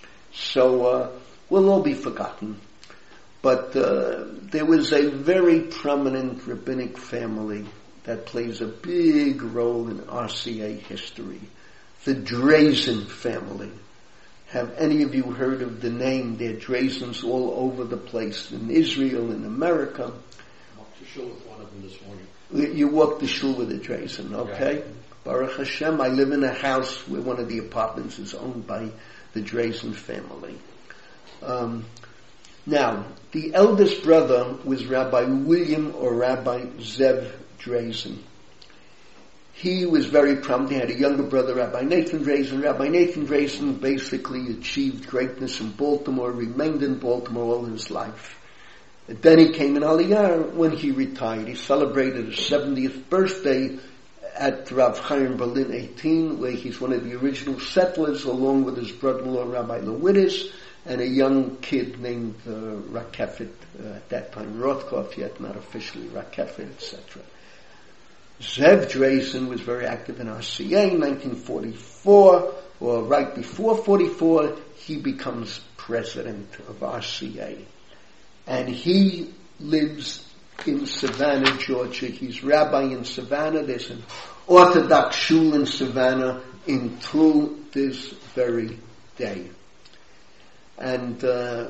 So we'll all be forgotten. But there was a very prominent rabbinic family that plays a big role in RCA history. The Drazen family. Have any of you heard of the name? There are Drazens all over the place, in Israel, in America. I walked the shul with one of them this morning. You walked the shul with a Drazen, okay? Right. Baruch Hashem, I live in a house where one of the apartments is owned by the Drazen family. Now, the eldest brother was Rabbi William or Rabbi Zev Drazen. He was very prominent. He had a younger brother, Rabbi Nathan Drazen. Rabbi Nathan Drazen basically achieved greatness in Baltimore, remained in Baltimore all his life. And then he came in Aliyah when he retired. He celebrated his 70th birthday at Rav Chaim Berlin 18, where he's one of the original settlers, along with his brother-in-law, Rabbi Lewittis, and a young kid named Rakefet, at that time Rothkopf, yet not officially Rakefet, etc. Zev Drazen was very active in RCA in 1944, or right before 44, he becomes president of RCA. And he lives in Savannah, Georgia. He's rabbi in Savannah. There's an Orthodox shul in Savannah until this very day. And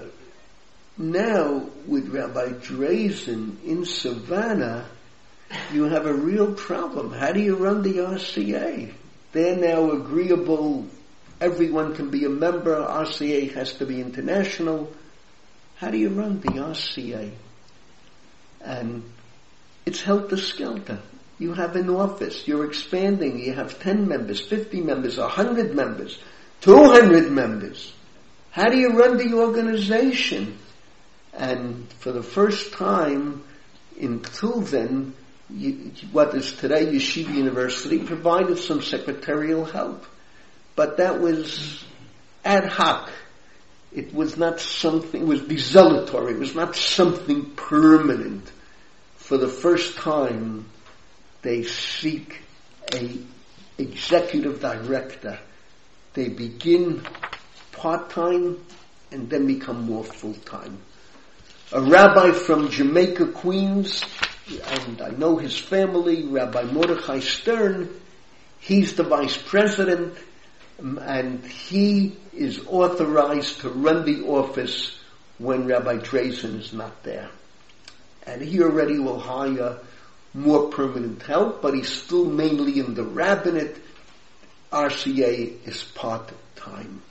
now with Rabbi Drazen in Savannah, you have a real problem. How do you run the RCA? They're now agreeable. Everyone can be a member. RCA has to be international. How do you run the RCA? And it's helter-skelter. You have an office. You're expanding. You have 10 members, 50 members, 100 members, 200 members. How do you run the organization? And for the first time, until then, what is today Yeshiva University provided some secretarial help. But that was ad hoc. It was not something, it was desultory. It was not something permanent. For the first time, they seek a executive director. They begin part-time and then become more full-time. A rabbi from Jamaica, Queens, and I know his family, Rabbi Mordechai Stern, he's the vice president, and he is authorized to run the office when Rabbi Drazen is not there. And he already will hire more permanent help, but he's still mainly in the rabbinate. RCA is part-time.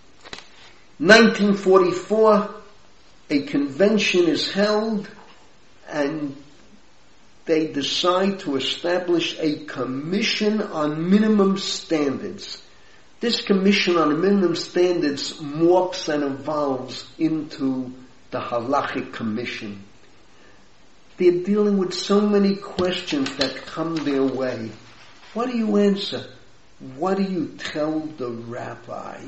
1944, a convention is held, and they decide to establish a commission on minimum standards. This commission on minimum standards morphs and evolves into the Halachic Commission. They're dealing with so many questions that come their way. What do you answer? What do you tell the rabbi?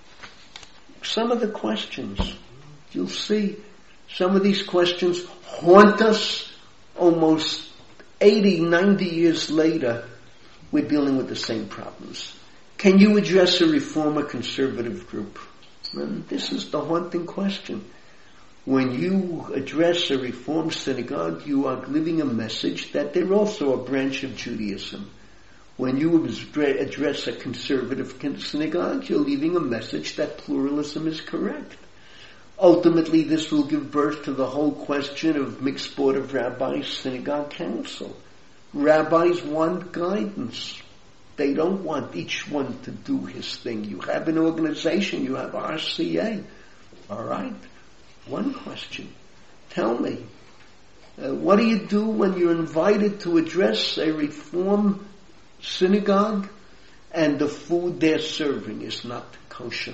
Some of the questions, you'll see, some of these questions haunt us almost 80, 90 years later. We're dealing with the same problems. Can you address a reform or conservative group? And this is the haunting question. When you address a reform synagogue, you are living a message that they're also a branch of Judaism. When you address a conservative synagogue, you're leaving a message that pluralism is correct. Ultimately, this will give birth to the whole question of mixed board of rabbis, synagogue council. Rabbis want guidance. They don't want each one to do his thing. You have an organization, you have RCA. All right? One question. Tell me, what do you do when you're invited to address a reform synagogue and the food they're serving is not kosher?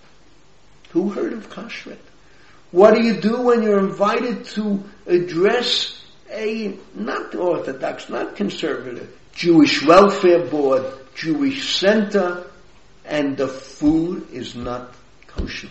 Who heard of kashrut? What do you do when you're invited to address a not Orthodox, not conservative, Jewish welfare board, Jewish center, and the food is not kosher?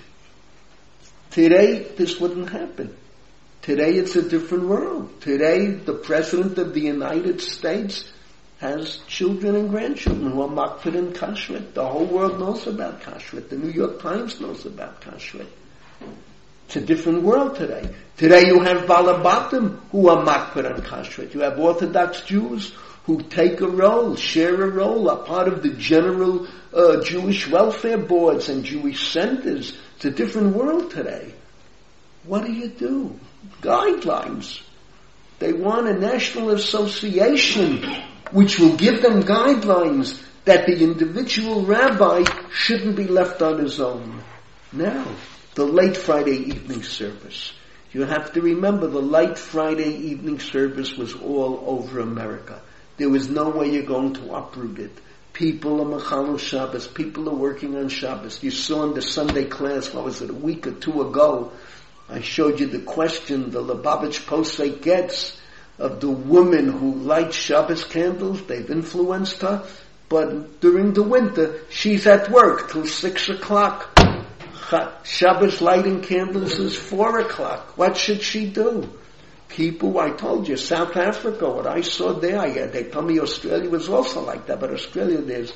Today, this wouldn't happen. Today, it's a different world. Today, the President of the United States has children and grandchildren who are makpid in kashrut. The whole world knows about kashrut. The New York Times knows about kashrut. It's a different world today. Today you have balabatim who are makpid on kashrut. You have Orthodox Jews who take a role, share a role, are part of the general Jewish welfare boards and Jewish centers. It's a different world today. What do you do? Guidelines. They want a national association which will give them guidelines that the individual rabbi shouldn't be left on his own. Now, the late Friday evening service. You have to remember the late Friday evening service was all over America. There was no way you're going to uproot it. People are Mechalel Shabbos. People are working on Shabbos. You saw in the Sunday class, what was it, a week or two ago, I showed you the question the Lubavitch Posek gets of the woman who lights Shabbos candles. They've influenced her. But during the winter, she's at work till 6 o'clock. Shabbos lighting candles is 4 o'clock. What should she do? People, I told you, South Africa, what I saw there, they told me Australia was also like that, but Australia there's,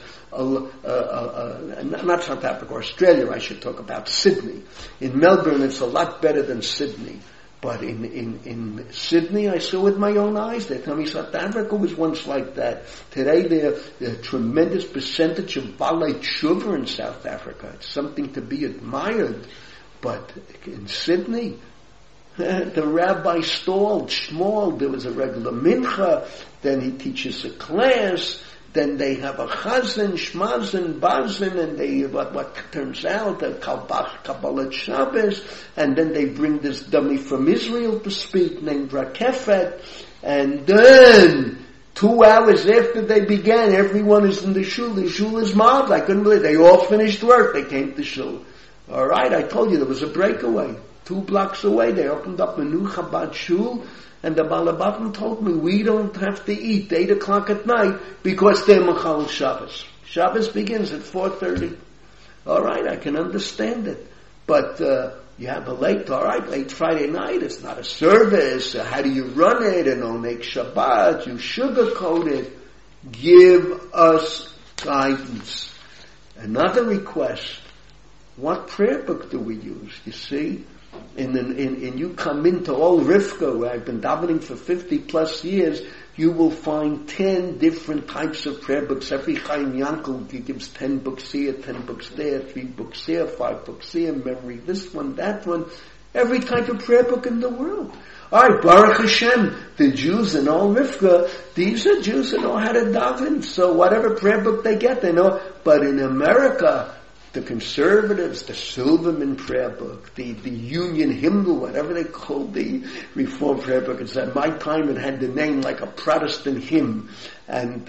not South Africa, Australia I should talk about, Sydney. In Melbourne it's a lot better than Sydney. But in Sydney, I saw with my own eyes. They tell me South Africa was once like that. Today, there's a tremendous percentage of Balei Tshuva in South Africa. It's something to be admired. But in Sydney, the rabbi stalled, Shmuel, there was a regular mincha, then he teaches a class, then they have a chazan, shmazan, bazan, and they, what turns out, a Kabbalat Shabbos, and then they bring this dummy from Israel to speak, named Rakefet, and then, 2 hours after they began, everyone is in the shul is mobbed, I couldn't believe it. They all finished work, they came to shul. Alright, I told you there was a breakaway. 2 blocks away, they opened up a new Chabad shul, and the Balabatim told me, we don't have to eat 8 o'clock at night because they're Mechalel Shabbos. Shabbos begins at 4:30. Alright, I can understand it. But, you have a late Friday night, it's not a service, how do you run it, and Oneg Shabbat, you sugarcoat it. Give us guidance. Another request, what prayer book do we use? You see? And you come into Old Rivka, where I've been davening for 50 plus years, you will find 10 different types of prayer books. Every Chaim Yankel gives 10 books here, 10 books there, 3 books here, 5 books here, memory this one, that one. Every type of prayer book in the world. Alright, Baruch Hashem, the Jews in Old Rivka, these are Jews that know how to daven, so whatever prayer book they get, they know. But in America, the conservatives, the Silverman prayer book, the Union hymnal, whatever they called the Reform prayer book, it's at my time it had the name like a Protestant hymn. And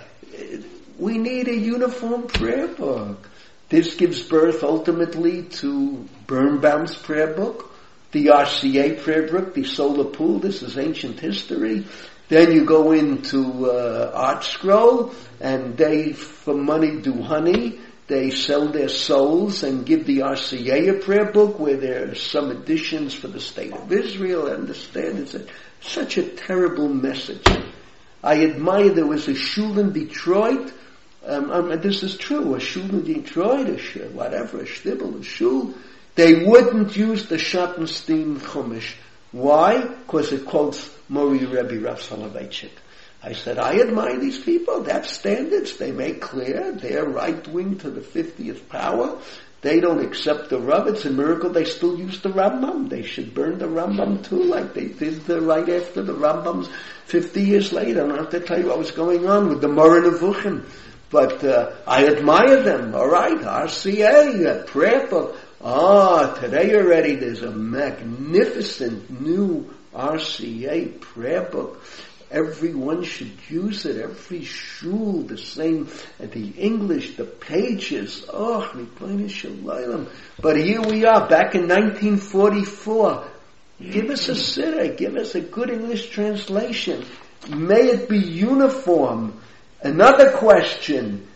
we need a uniform prayer book. This gives birth ultimately to Birnbaum's prayer book, the RCA prayer book, the Solar Pool, this is ancient history. Then you go into Art Scroll, and they, for money, do honey. They sell their souls and give the RCA a prayer book where there are some additions for the state of Israel. I understand it's such a terrible message. I admire there was a shul in Detroit, this is true, a shul in Detroit, a shtibel, a shul. They wouldn't use the Schottenstein Chumash. Why? Because it quotes Mori Rebbe Rav Soloveitchik. I said, I admire these people. They have standards. They make clear. They're right wing to the 50th power. They don't accept the Rav. It's a miracle they still use the Rambam. They should burn the Rambam too, like they did right after the Rambam's 50 years later. I don't have to tell you what was going on with the Moreh Nevuchim. But I admire them. All right, RCA, prayer book. Today already there's a magnificent new RCA prayer book. Everyone should use it. Every shul, the same, the English, the pages. Ribono Shel Olam. But here we are, back in 1944. Give us a siddur. Give us a good English translation. May it be uniform. Another question.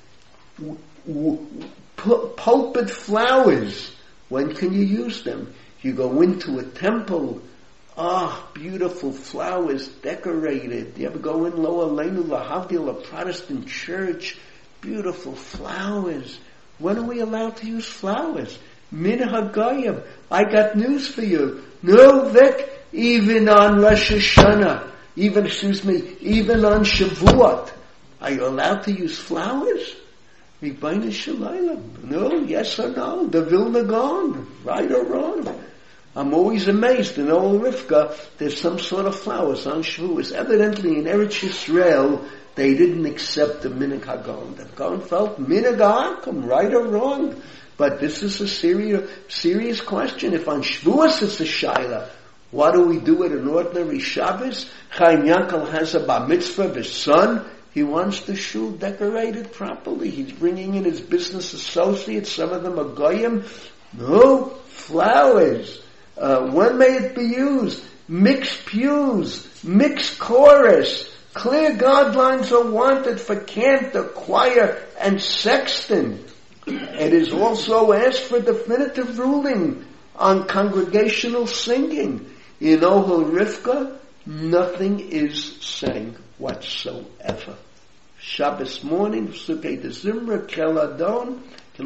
Pulpit flowers. When can you use them? You go into a temple. Beautiful flowers, decorated. You ever go in Lo Aleinu Lahavdil, a Protestant church? Beautiful flowers. When are we allowed to use flowers? Min HaGoyim. I got news for you. No, Vic, even on Rosh Hashanah, even on Shavuot, are you allowed to use flowers? Ribono Shel Olam. No, yes or no? The Vilna Gaon, right or wrong? I'm always amazed in old Rivka, there's some sort of flowers on Shavuos. Evidently in Eretz Yisrael, they didn't accept the Minhag HaGaon. The Gaon felt Minhag HaAkum, right or wrong. But this is a serious question. If on Shavuos it's a Shaila, what do we do at an ordinary Shabbos? Chaim Yankel has a bar mitzvah of his son. He wants the shul decorated properly. He's bringing in his business associates. Some of them are goyim. No, flowers. When may it be used? Mixed pews, mixed chorus. Clear guidelines are wanted for cantor, choir, and sexton. It is also asked for definitive ruling on congregational singing. In Ohel Rivka, nothing is sang whatsoever. Shabbos morning, Sukkei de Zimra, Keladon.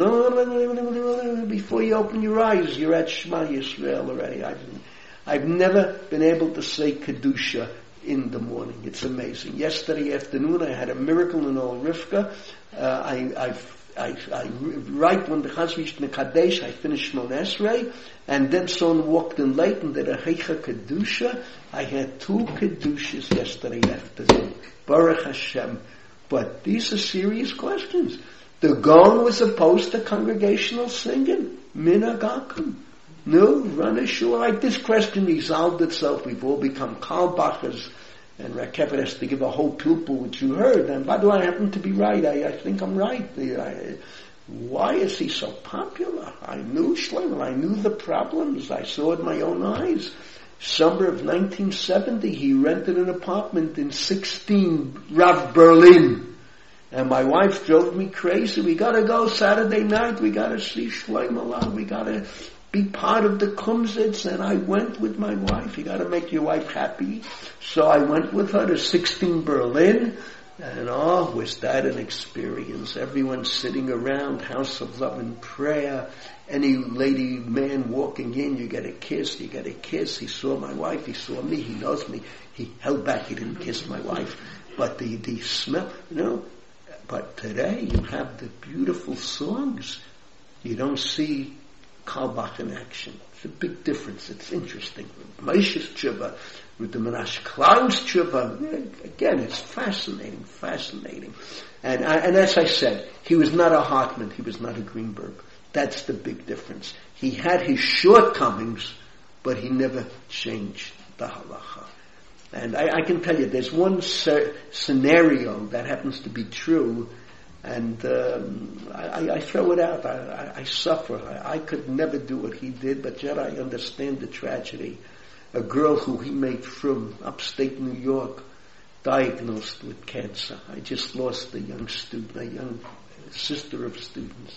Before you open your eyes, you're at Shema Yisrael already. I've never been able to say Kedusha in the morning. It's amazing. Yesterday afternoon, I had a miracle in Ohel Rivka. I right when the Chazvish Nekadesh, I finished Shmon Esrei, and then someone walked in late and did a Heicha Kedusha. I had 2 Kedushas yesterday afternoon. Baruch Hashem. But these are serious questions. The Gaon was opposed to congregational singing. Minhag HaAkum. No, run a shul. Like this question resolved itself. We've all become Karlbachers. And Rakepet has to give a whole pilpul, which you heard. And by the way, I happen to be right. I think I'm right. Why is he so popular? I knew Shlomo. I knew the problems. I saw it with my own eyes. Summer of 1970, he rented an apartment in 16 Rav Berlin. And my wife drove me crazy. We gotta go Saturday night. We gotta see Shlomo. We gotta be part of the Kumsitz. And I went with my wife. You gotta make your wife happy. So I went with her to 16 Berlin. And was that an experience. Everyone sitting around, house of love and prayer. Any lady, man walking in, you get a kiss. He saw my wife, he saw me, he knows me. He held back, he didn't kiss my wife. But the smell, But today you have the beautiful songs. You don't see Karlbach in action. It's a big difference. It's interesting. Moshe's tshuva, with the Menashe Klein's tshuva, again, it's fascinating. And as I said, he was not a Hartman, he was not a Greenberg. That's the big difference. He had his shortcomings, but he never changed the halacha. And I can tell you, there's one scenario that happens to be true, and I throw it out. I suffer. I could never do what he did, but yet I understand the tragedy. A girl who he made from upstate New York, diagnosed with cancer. I just lost a young student, a young sister of students.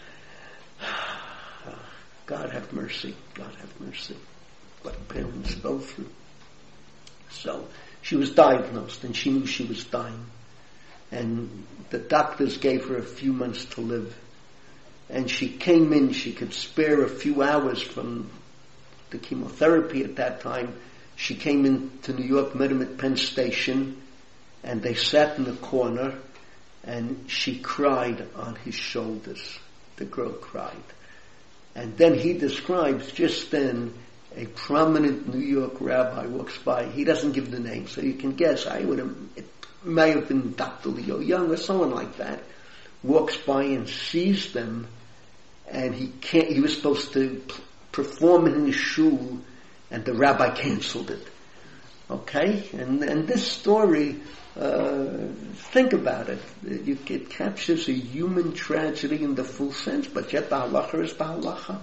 God have mercy. God have mercy. What parents go through. So she was diagnosed and she knew she was dying. And the doctors gave her a few months to live. And she came in, she could spare a few hours from the chemotherapy at that time. She came in to New York, met him at Penn Station, and they sat in the corner, and she cried on his shoulders. The girl cried. And then he describes, just then, a prominent New York rabbi walks by. He doesn't give the name, so you can guess. It may have been Dr. Leo Young or someone like that. Walks by and sees them, and he was supposed to perform in his shul, and the rabbi canceled it. Okay? And this story, think about it. It captures a human tragedy in the full sense, but yet the halacha is the halacha.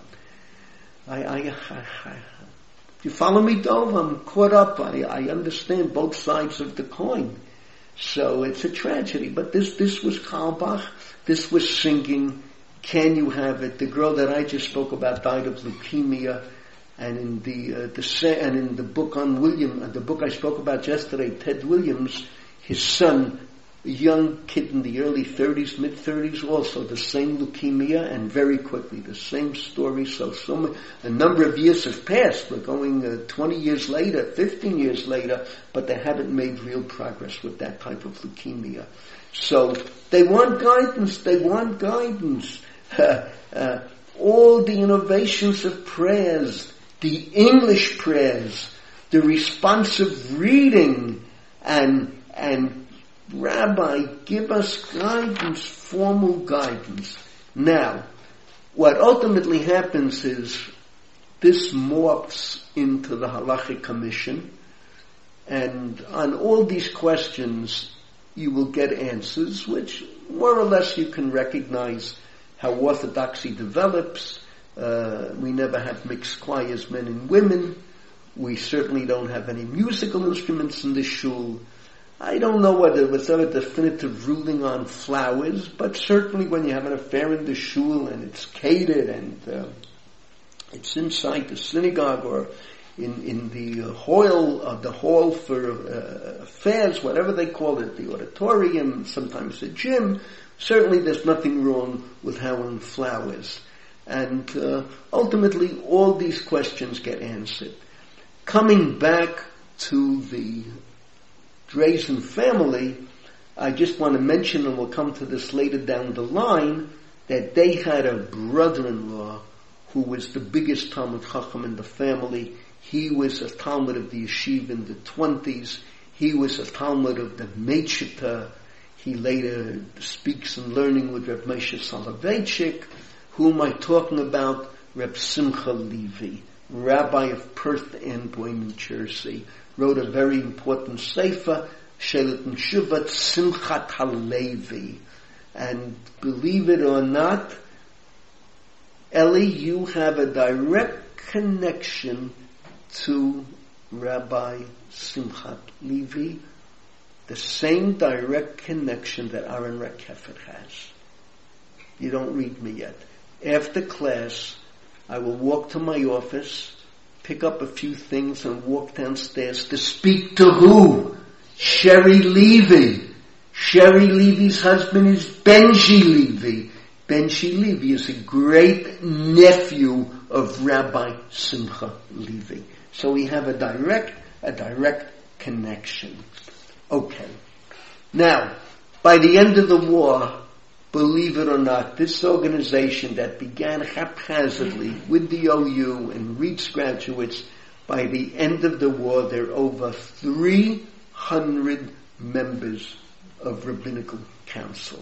You follow me, Dov? I'm caught up. I understand both sides of the coin. So it's a tragedy. But this was Karlbach. This was singing. Can you have it? The girl that I just spoke about died of leukemia. And in the book on William, the book I spoke about yesterday, Ted Williams, his son, a young kid in the early 30s, mid-30s, also the same leukemia, and very quickly the same story. So a number of years have passed. We're going 20 years later, 15 years later, but they haven't made real progress with that type of leukemia. So they want guidance. All the innovations of prayers, the English prayers, the responsive reading, and Rabbi, give us guidance, formal guidance. Now, what ultimately happens is this morphs into the Halachic Commission, and on all these questions you will get answers which more or less you can recognize how orthodoxy develops. We never have mixed choirs, men and women. We certainly don't have any musical instruments in the shul. I don't know whether there was ever a definitive ruling on flowers, but certainly when you have an affair in the shul and it's catered and it's inside the synagogue or in the hall for affairs, whatever they call it, the auditorium, sometimes the gym, certainly there's nothing wrong with having flowers. And ultimately all these questions get answered. Coming back to the Drazen family, I just want to mention, and we'll come to this later down the line, that they had a brother-in-law who was the biggest Talmud Chacham in the family. He was a Talmud of the Yeshiva in the 20s. He was a Talmud of the Mechita. He later speaks in learning with Reb Moshe Soloveitchik. Who am I talking about? Reb Simcha Levi, rabbi of Perth Amboy, New Jersey. Wrote a very important sefer, Shelet and Shuvat Simchat HaLevi. And believe it or not, Eli, you have a direct connection to Rabbi Simchat Levi, the same direct connection that Aaron Rekefet has. You don't read me yet. After class, I will walk to my office, pick up a few things and walk downstairs to speak to who? Sherry Levy. Sherry Levy's husband is Benji Levy. Benji Levy is a great nephew of Rabbi Simcha Levy. So we have a direct connection. Okay. Now, by the end of the war, believe it or not, this organization that began haphazardly with the OU and Reeds graduates, by the end of the war, there are over 300 members of Rabbinical Council.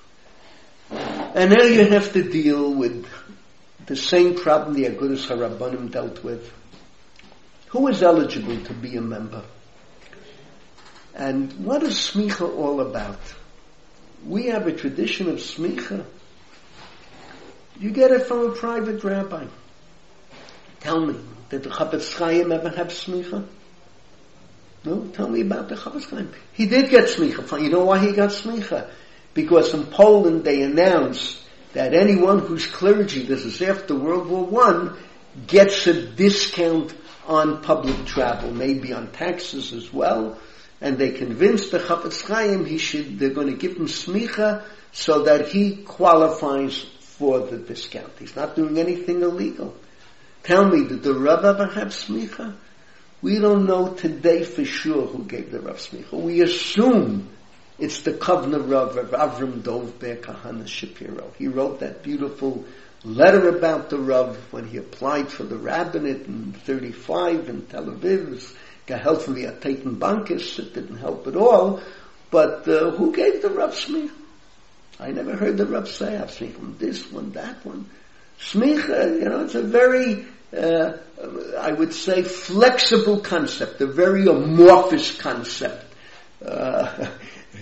And now you have to deal with the same problem the Agudas HaRabbanim dealt with. Who is eligible to be a member? And what is smicha all about? We have a tradition of smicha. You get it from a private rabbi. Tell me, did the Chafetz Chaim ever have smicha? No? Tell me about the Chafetz Chaim. He did get smicha. You know why he got smicha? Because in Poland they announced that anyone who's clergy, this is after World War I, gets a discount on public travel, maybe on taxes as well. And they convinced the Chafetz Chaim they're going to give him smicha so that he qualifies for the discount. He's not doing anything illegal. Tell me, did the Rav ever have smicha? We don't know today for sure who gave the Rav smicha. We assume it's the Kovna Rav Avram Dov Ber Kahana Shapiro. He wrote that beautiful letter about the Rav when he applied for the rabbinate in 1935 in Tel Aviv. Helpfully at Taten Bankis, it didn't help at all. But who gave the Rav smicha? I never heard the Rav say, I've seen from this one, that one. Smicha, it's a very, I would say, flexible concept, a very amorphous concept. But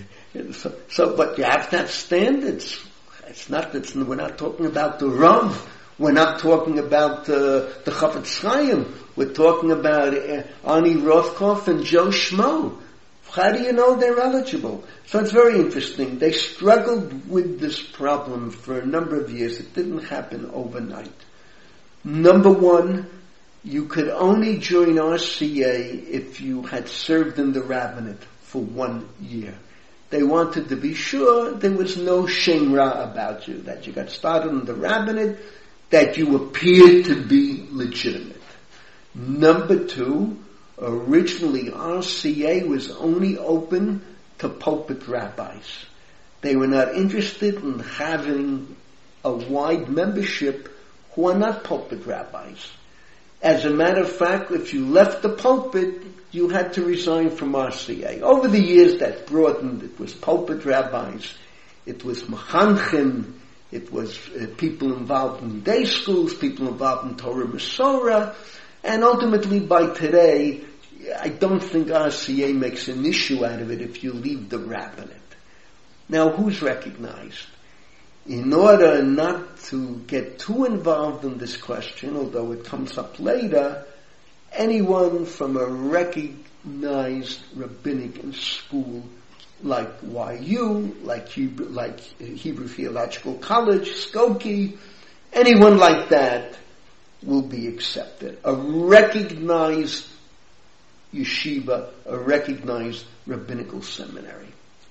you have to have standards. We're not talking about the Rav. We're not talking about the Chafetz Chaim. We're talking about Ani Rothkopf and Joe Schmo. How do you know they're eligible? So it's very interesting. They struggled with this problem for a number of years. It didn't happen overnight. Number one, you could only join RCA if you had served in the rabbinate for 1 year. They wanted to be sure there was no shem ra about you, that you got started in the rabbinate, that you appeared to be legitimate. Number two, originally RCA was only open to pulpit rabbis. They were not interested in having a wide membership who are not pulpit rabbis. As a matter of fact, if you left the pulpit, you had to resign from RCA. Over the years, that broadened. It was pulpit rabbis, it was machanchim, it was people involved in day schools, people involved in Torah Masorah, and ultimately by today, I don't think RCA makes an issue out of it if you leave the rabbinate. Now, who's recognized? In order not to get too involved in this question, although it comes up later, anyone from a recognized rabbinic school like YU, like Hebrew Theological College, Skokie, anyone like that will be accepted. A recognized yeshiva, a recognized rabbinical seminary.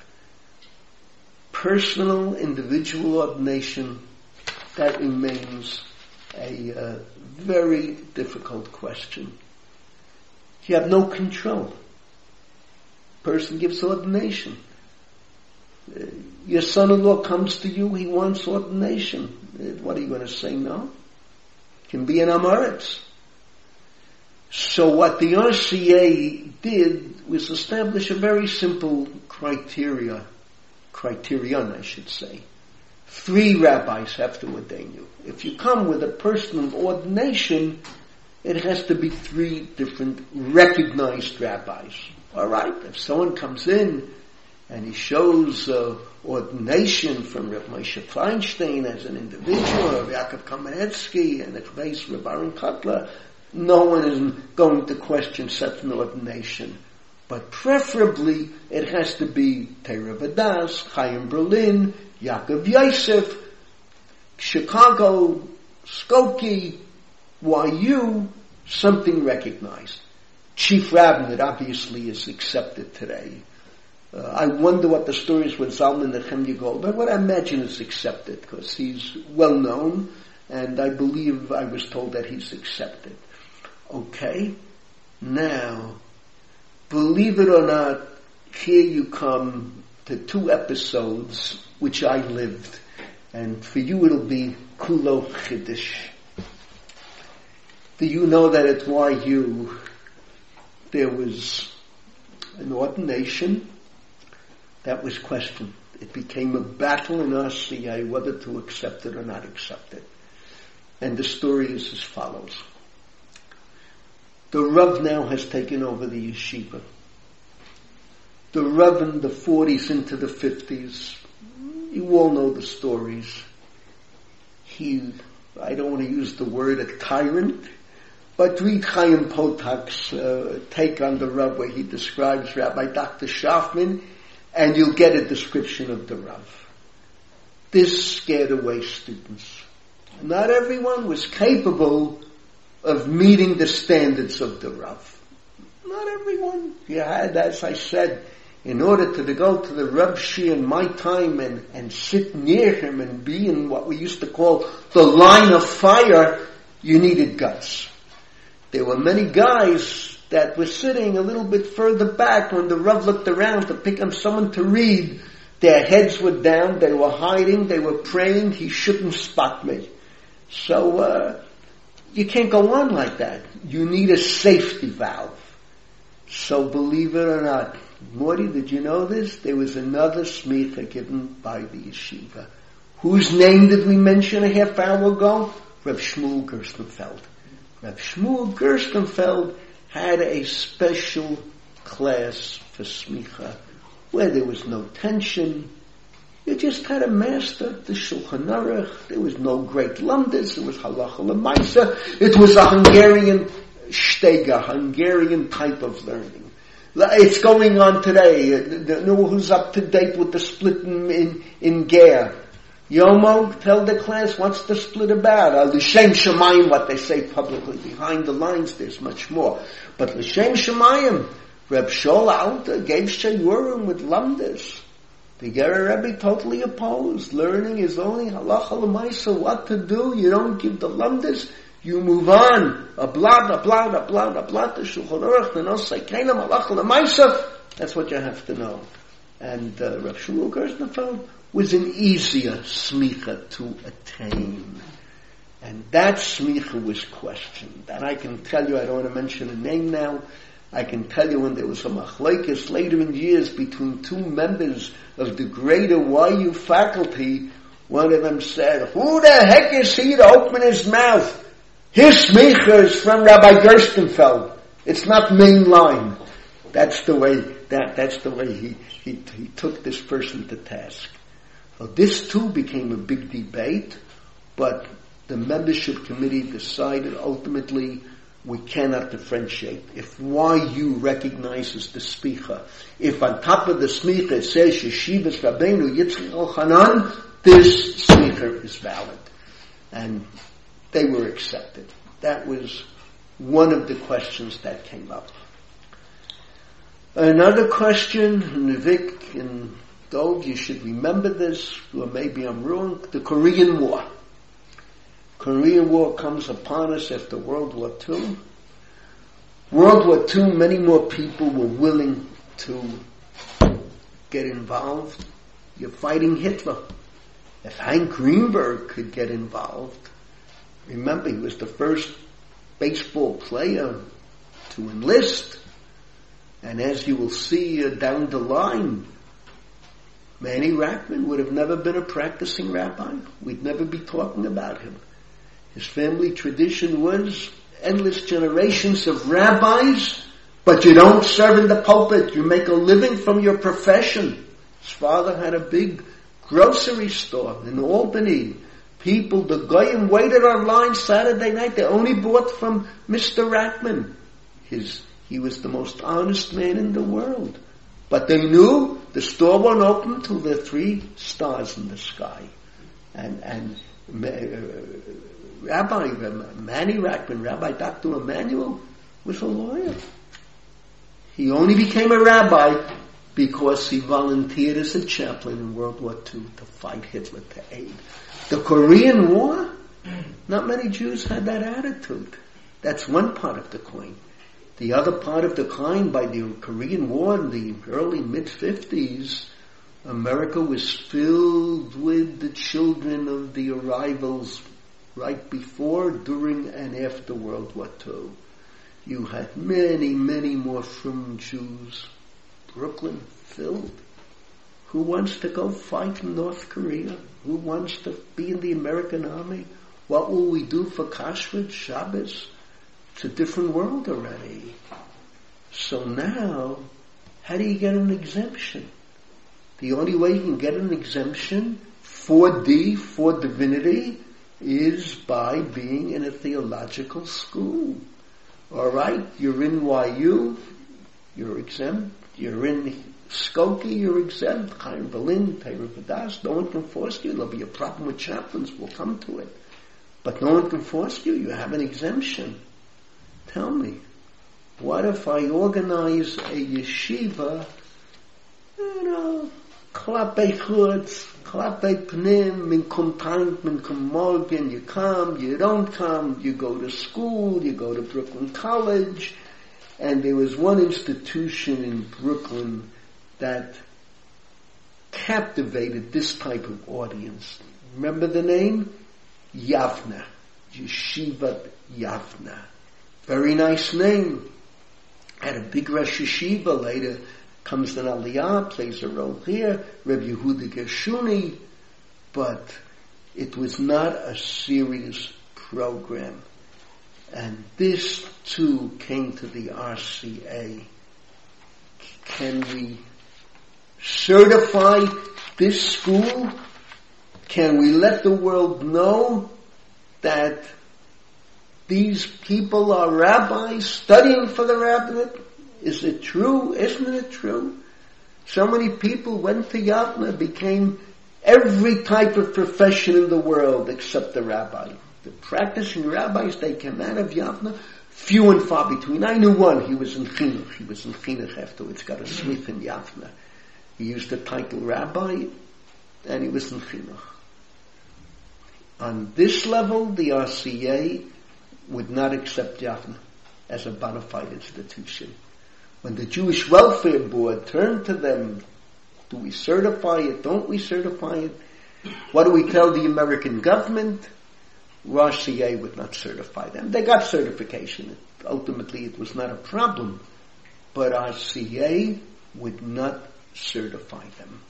Personal, individual ordination, that remains a very difficult question. You have no control. Person gives ordination. Your son-in-law comes to you, he wants ordination. What are you going to say no? Can be an Amoritz. So what the RCA did was establish a very simple criterion, I should say. 3 rabbis have to ordain you. If you come with a personal ordination, it has to be 3 different recognized rabbis. Alright, if someone comes in and he shows ordination from Rav Moshe Feinstein as an individual, or Yaakov Kamenetsky, and it's based Rav Aaron Kotler, no one is going to question such an ordination. But preferably, it has to be Teira Vadas, Chaim Berlin, Yaakov Yosef, Chicago, Skokie, YU, something recognized. Chief Rabbinate obviously is accepted today. I wonder what the story is with Zalman Nechemya Goldberg. What I imagine is accepted because he's well known, and I believe I was told that he's accepted. Okay, now, believe it or not, here you come to 2 episodes which I lived, and for you it'll be Kulo Chiddush. Do you know that at YU there was an ordination that was questioned? It became a battle in RCA whether to accept it or not accept it. And the story is as follows. The Rav now has taken over the yeshiva. The Rav in the 40s into the 50s, you all know the stories. I don't want to use the word a tyrant, but read Chaim Potak's take on the Rav where he describes Rabbi Dr. Schafman, and you'll get a description of the Rav. This scared away students. Not everyone was capable of meeting the standards of the Rav. Not everyone. You had, as I said, in order to go to the Rav Shir in my time and sit near him and be in what we used to call the line of fire, you needed guts. There were many guys that were sitting a little bit further back when the Rav looked around to pick up someone to read. Their heads were down, they were hiding, they were praying, he shouldn't spot me. So, you can't go on like that. You need a safety valve. So believe it or not, Morty, did you know this? There was another smicha given by the yeshiva. Whose name did we mention a half hour ago? Rav Shmuel Gerstenfeld. Rav Shmuel Gerstenfeld had a special class for smicha where there was no tension. You just had a master, the Shulchan Aruch. There was no great lumdis. It was halacha l'maisa. It was a Hungarian shtega, Hungarian type of learning. It's going on today. Who's up to date with the split in Ger? Yomo, tell the class what's the split about. L'shem Shemayim, what they say publicly. Behind the lines, there's much more. But L'shem Shemayim, Reb Shol Alta gave Shayurim with lumdis. The Gerer Rebbe totally opposed. Learning is only halacha l'maisa, what to do. You don't give the lumdis, you move on. A blot, the Shulchan Aruch, the Nosei Kenim, halacha l'maisa. That's what you have to know. And Rav Shmuel Gerstenfeld was an easier smicha to attain. And that smicha was questioned. And I can tell you, I don't want to mention a name now, I can tell you when there was a machlokes later in years between two members of the greater YU faculty, one of them said, "Who the heck is he to open his mouth? His smicha is from Rabbi Gerstenfeld. It's not mainline." That's the way he took this person to task. Well, this too became a big debate, but the membership committee decided ultimately we cannot differentiate. If YU recognizes the smicha, if on top of the smicha it says Yeshivas Rabbeinu Yitzchak Elchanan, this smicha is valid. And they were accepted. That was one of the questions that came up. Another question, Nivik and Dov, you should remember this, or maybe I'm wrong, the Korean War. Korean War comes upon us after World War II. World War II, many more people were willing to get involved. You're fighting Hitler. If Hank Greenberg could get involved, remember he was the first baseball player to enlist. And as you will see down the line, Manny Rackman would have never been a practicing rabbi. We'd never be talking about him. His family tradition was endless generations of rabbis, but you don't serve in the pulpit. You make a living from your profession. His father had a big grocery store in Albany. People, the goyim waited online Saturday night. They only bought from Mr. Rackman. He was the most honest man in the world. But they knew the store won't open till there are 3 stars in the sky. And Rabbi Manny Rackman, Rabbi Dr. Emanuel, was a lawyer. He only became a rabbi because he volunteered as a chaplain in World War II to fight Hitler, to aid. The Korean War, not many Jews had that attitude. That's one part of the coin. The other part of the coin, by the Korean War in the early mid-50s, America was filled with the children of the arrivals right before, during, and after World War II. You had many, many more frum Jews. Brooklyn filled. Who wants to go fight in North Korea? Who wants to be in the American Army? What will we do for Kashrut, Shabbos? It's a different world already. So now, how do you get an exemption? The only way you can get an exemption for divinity, is by being in a theological school. Alright, you're in YU, you're exempt. You're in Skokie, you're exempt. Chaim Berlin, Torah Vodaas, no one can force you. There'll be a problem with chaplains, we'll come to it. But no one can force you, you have an exemption. Tell me, what if I organize a yeshiva, klape chutz, klape pnim, minkum tank, minkum morgen, you come, you don't come, you go to school, you go to Brooklyn College, and there was one institution in Brooklyn that captivated this type of audience. Remember the name? Yavna. Yeshivat Yavna. Very nice name. Had a big Rosh Yeshiva, later comes an Aliyah, plays a role here, Reb Yehuda Gershuni, but it was not a serious program. And this too came to the RCA. Can we certify this school? Can we let the world know that these people are rabbis studying for the rabbinate? Is it true? Isn't it true? So many people went to Yavna, became every type of profession in the world except the rabbi. The practicing rabbis, they came out of Yavna, few and far between. I knew one, he was in Chinuch. He was in Chinuch afterwards, got a smith in Yavna. He used the title rabbi, and he was in Chinuch. On this level, the RCA would not accept Yavna as a bona fide institution. When the Jewish Welfare Board turned to them, do we certify it? Don't we certify it? What do we tell the American government? RCA would not certify them. They got certification. Ultimately, it was not a problem. But RCA would not certify them.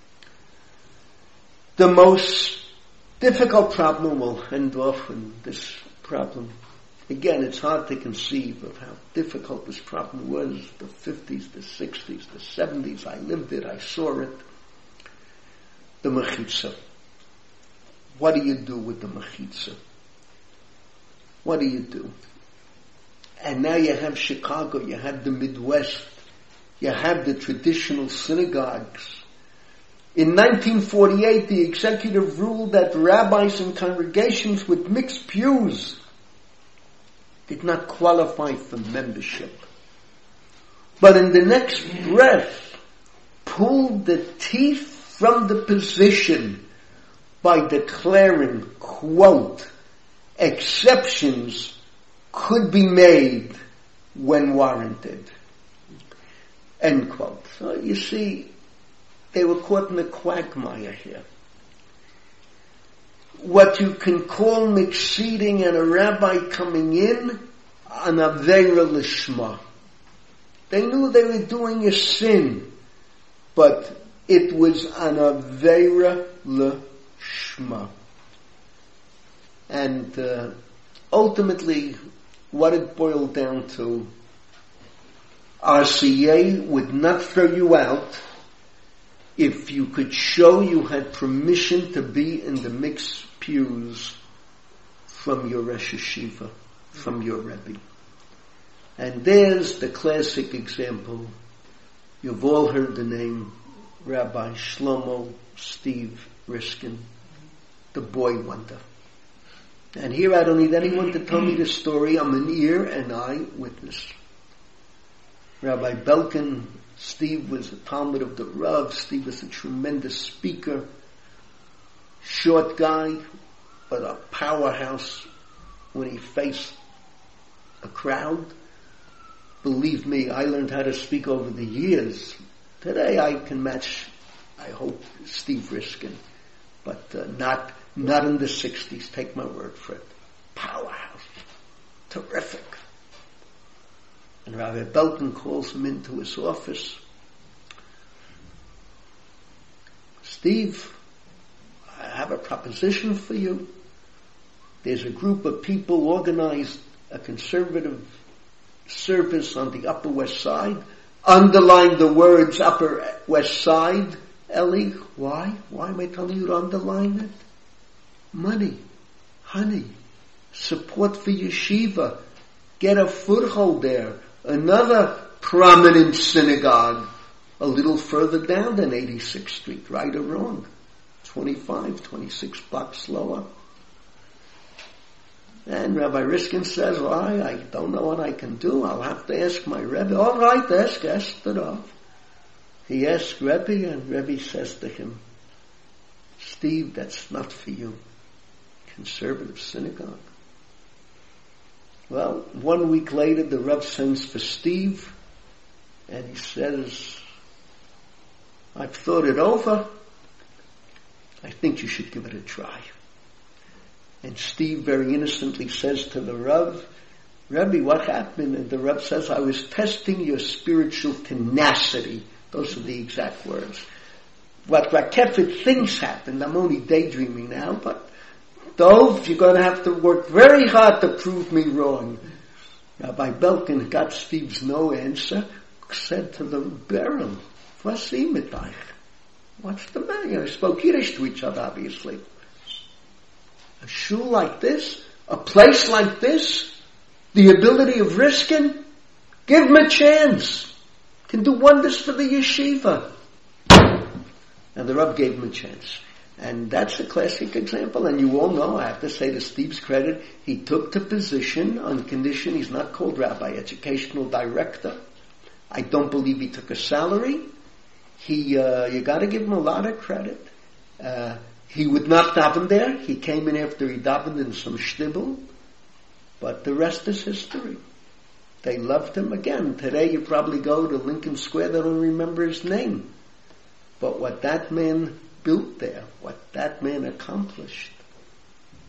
The most difficult problem, we'll end off with this problem. Again, it's hard to conceive of how difficult this problem was. The 50s, the 60s, the 70s. I lived it. I saw it. The mechitza. What do you do with the mechitza? What do you do? And now you have Chicago, you have the Midwest, you have the traditional synagogues. In 1948, the executive ruled that rabbis and congregations with mixed pews did not qualify for membership. But in the next breath, pulled the teeth from the position by declaring, quote, exceptions could be made when warranted, end quote. So you see, they were caught in a quagmire here. What you can call mixeding and a rabbi coming in, an aveira lishma. They knew they were doing a sin, but it was an aveira lishma. And ultimately, what it boiled down to, RCA would not throw you out if you could show you had permission to be in the mixed pews from your Rosh Yeshiva, from your Rebbe. And there's the classic example. You've all heard the name Rabbi Shlomo Steve Riskin, the boy wonder. And here I don't need anyone to tell me the story. I'm an ear and eye witness. Rabbi Belkin, Steve was a Talmud of the Rav. Steve was a tremendous speaker. Short guy, but a powerhouse when he faced a crowd. Believe me, I learned how to speak over the years. Today I can match, I hope, Steve Riskin, but not in the 60s. Take my word for it. Powerhouse. Terrific. And Rabbi Belkin calls him into his office. Steve, I have a proposition for you. There's a group of people organized a conservative service on the Upper West Side. Underline the words Upper West Side. Ellie, why? Why am I telling you to underline it? Money, honey, support for yeshiva, get a foothold there. Another prominent synagogue a little further down than 86th Street, right or wrong, 25, 26 blocks lower. And Rabbi Riskin says, well, I don't know what I can do. I'll have to ask my Rebbe. All right, ask it off. He asks Rebbe, and Rebbe says to him, Steve, that's not for you. Conservative synagogue. Well, 1 week later, the Rav sends for Steve, and he says, I've thought it over. I think you should give it a try. And Steve very innocently says to the Rav, Rebbe, what happened? And the Rav says, I was testing your spiritual tenacity. Those are the exact words. What Rakefet thinks happened, I'm only daydreaming now, but Dov, you're going to have to work very hard to prove me wrong. Rabbi Belkin got Steve's no answer, said to the Baron, what's mit euch? What's the matter? They spoke Yiddish to each other, obviously. A shul like this, a place like this, the ability of Riskin, give him a chance. Can do wonders for the yeshiva. And the Rav gave him a chance. And that's a classic example. And you all know, I have to say to Steve's credit, he took the position on condition he's not called rabbi, educational director. I don't believe he took a salary. You got to give him a lot of credit. He would not daven there. He came in after he davened in some shtibel. But the rest is history. They loved him again. Today you probably go to Lincoln Square, they don't remember his name. But what that man built there, what that man accomplished,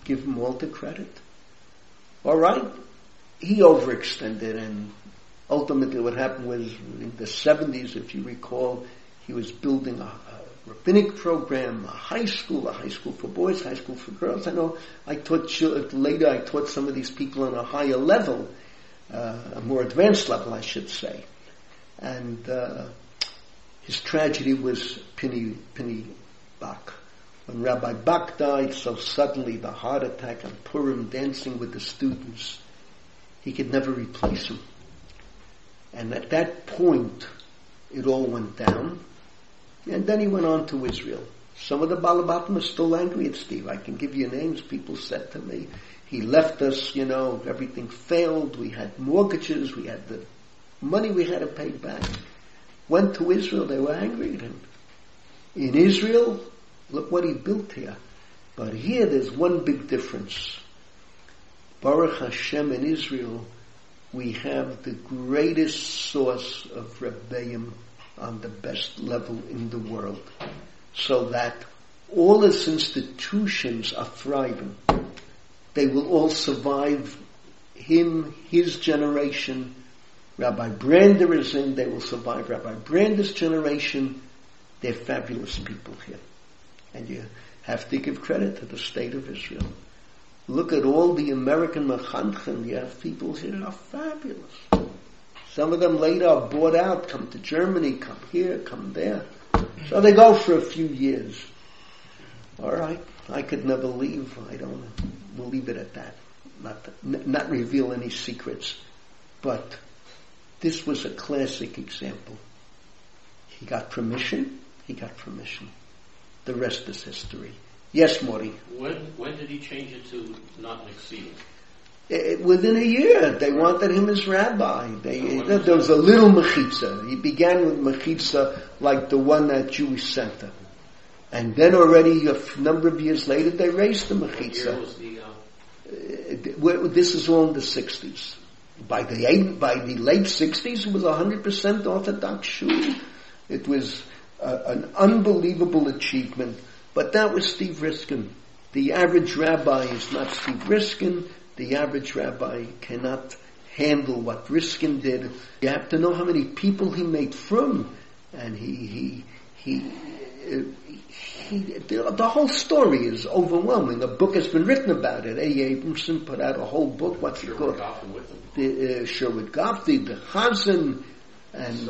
give him all the credit. All right? He overextended, and ultimately what happened was in the 70s, if you recall, he was building a rabbinic program, a high school for boys, high school for girls. I know I taught some of these people on a higher level, a more advanced level, I should say. And his tragedy was Pini Bach. When Rabbi Bach died so suddenly, the heart attack on Purim, dancing with the students, he could never replace him. And at that point, it all went down. And then he went on to Israel. Some of the Balabatim are still angry at Steve. I can give you names. People said to me, he left us, everything failed. We had mortgages. We had the money we had to pay back. Went to Israel. They were angry at him. In Israel, look what he built here. But here there's one big difference. Baruch Hashem, in Israel, we have the greatest source of Rebbeim on the best level in the world. So that all its institutions are thriving. They will all survive him, his generation. Rabbi Brander is in, they will survive Rabbi Brander's generation. They're fabulous people here. And you have to give credit to the state of Israel. Look at all the American mechanchen. You have people here that are fabulous. Some of them later are bought out, come to Germany, come here, come there. So they go for a few years. All right, I could never leave. We'll leave it at that. Not reveal any secrets. But this was a classic example. He got permission. The rest is history. Yes, Mori. When did he change it to not exceeding? Within a year, they wanted him as rabbi. There was a little mechitza. He began with mechitza like the one at Jewish Center. And then already a number of years later, they raised the mechitza. This is all in the 60s. By the late 60s, it was 100% Orthodox shul. It was an unbelievable achievement. But that was Steve Riskin. The average rabbi is not Steve Riskin. The average rabbi cannot handle what Riskin did. You have to know how many people he made from, and the whole story is overwhelming. A book has been written about it. A. Abramson put out a whole book. What's it called? Sherwood Goffney, the Chazan, and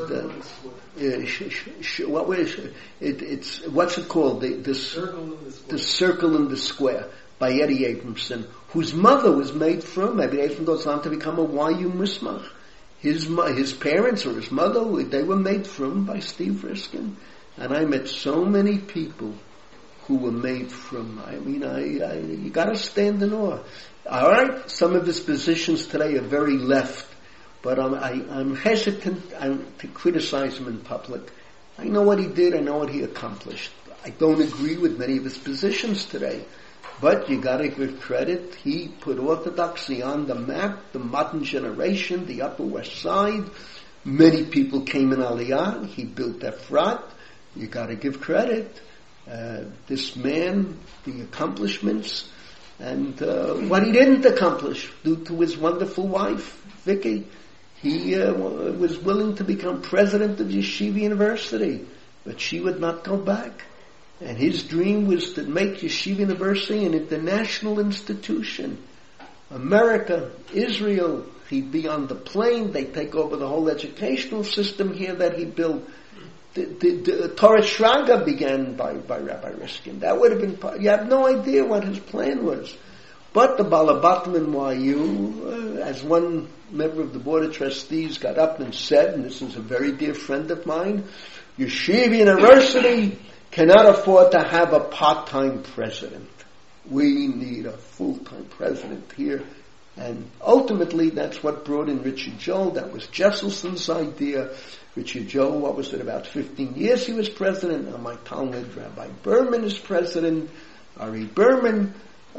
what's it called? The Circle in the Square by Eddie Abramson, whose mother was made from. Maybe Abramson goes on to become a YU Mismach. His parents or his mother, they were made from by Steve Riskin. And I met so many people who were made from. You gotta stand in awe. Alright, some of his positions today are very left, but I'm hesitant to criticize him in public. I know what he did, I know what he accomplished. I don't agree with many of his positions today, but you gotta give credit. He put Orthodoxy on the map, the modern generation, the Upper West Side. Many people came in Aliyah. He built Efrat. You gotta give credit. This man, the accomplishments, and what he didn't accomplish due to his wonderful wife, Vicky. He was willing to become president of Yeshiva University, but she would not go back. And his dream was to make Yeshiva University an international institution. America, Israel, he'd be on the plane, they'd take over the whole educational system here that he built. The Torah Shraga began by Rabbi Riskin. That would have been, you have no idea what his plan was. But the Balabatim in YU, as one member of the Board of Trustees got up and said, and this is a very dear friend of mine, Yeshiva University cannot afford to have a part-time president. We need a full-time president here. And ultimately, that's what brought in Richard Joel. That was Jesselson's idea. Richard Joel, what was it, about 15 years he was president. Now my Talmud, Rabbi Berman is president. Ari Berman.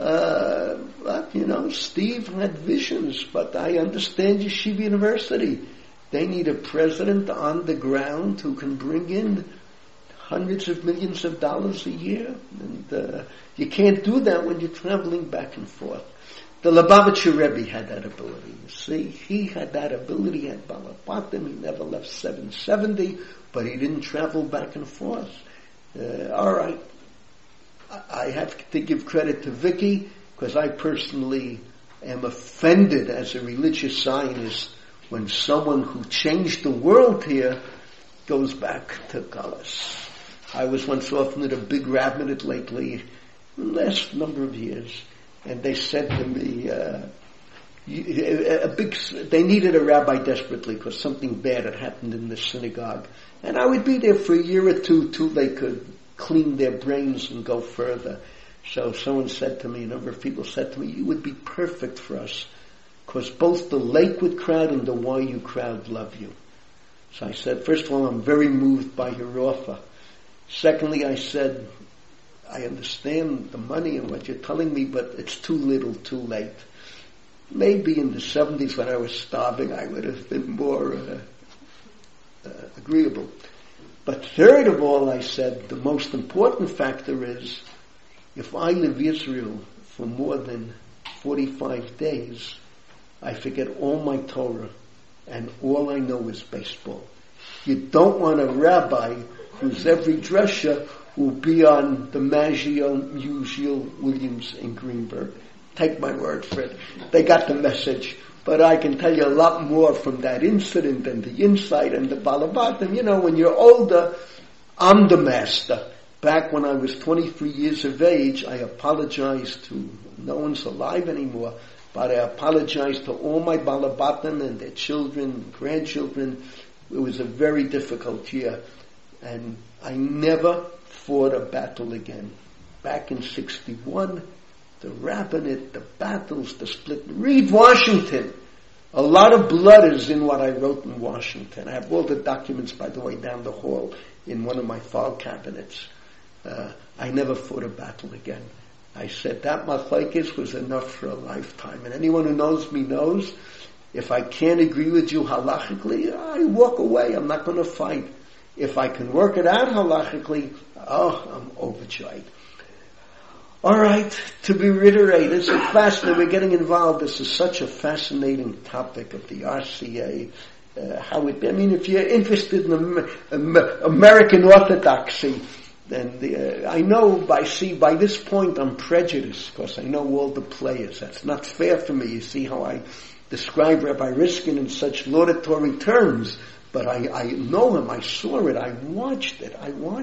Steve had visions, but I understand Yeshiva University. They need a president on the ground who can bring in hundreds of millions of dollars a year. And you can't do that when you're traveling back and forth. The Lubavitcher Rebbe had that ability. You see, he had that ability at Balabatim. He never left 770, but he didn't travel back and forth. All right. I have to give credit to Vicky, because I personally am offended as a religious Zionist when someone who changed the world here goes back to Galus. I was once offered a big rabbinate lately, last number of years, and they said to me, they needed a rabbi desperately because something bad had happened in the synagogue. And I would be there for a year or two till they could clean their brains and go further. So someone said to me, a number of people said to me, you would be perfect for us because both the Lakewood crowd and the YU crowd love you. So I said, first of all, I'm very moved by your offer. Secondly, I said, I understand the money and what you're telling me, but it's too little, too late. Maybe in the 70s when I was starving, I would have been more agreeable. But third of all, I said, the most important factor is, if I live Israel for more than 45 days, I forget all my Torah, and all I know is baseball. You don't want a rabbi who's every dresha who will be on the Maggio, Musial, Williams, and Greenberg. Take my word for it. They got the message. But I can tell you a lot more from that incident and the insight and the Balabatim. You know, when you're older, I'm the master. Back when I was 23 years of age, I apologized to, no one's alive anymore, but I apologized to all my Balabatim and their children, grandchildren. It was a very difficult year. And I never fought a battle again. Back in 61, the rabbinate, the battles, the split. Read Washington. A lot of blood is in what I wrote in Washington. I have all the documents, by the way, down the hall in one of my file cabinets. I never fought a battle again. I said that machlokes was enough for a lifetime. And anyone who knows me knows, if I can't agree with you halachically, I walk away. I'm not going to fight. If I can work it out halachically, I'm overjoyed. All right, to reiterate, it's fascinating. We're getting involved. This is such a fascinating topic of the RCA. If you're interested in American Orthodoxy, then I know by this point I'm prejudiced because I know all the players. That's not fair for me. You see how I describe Rabbi Riskin in such laudatory terms, but I know him. I saw it. I watched it.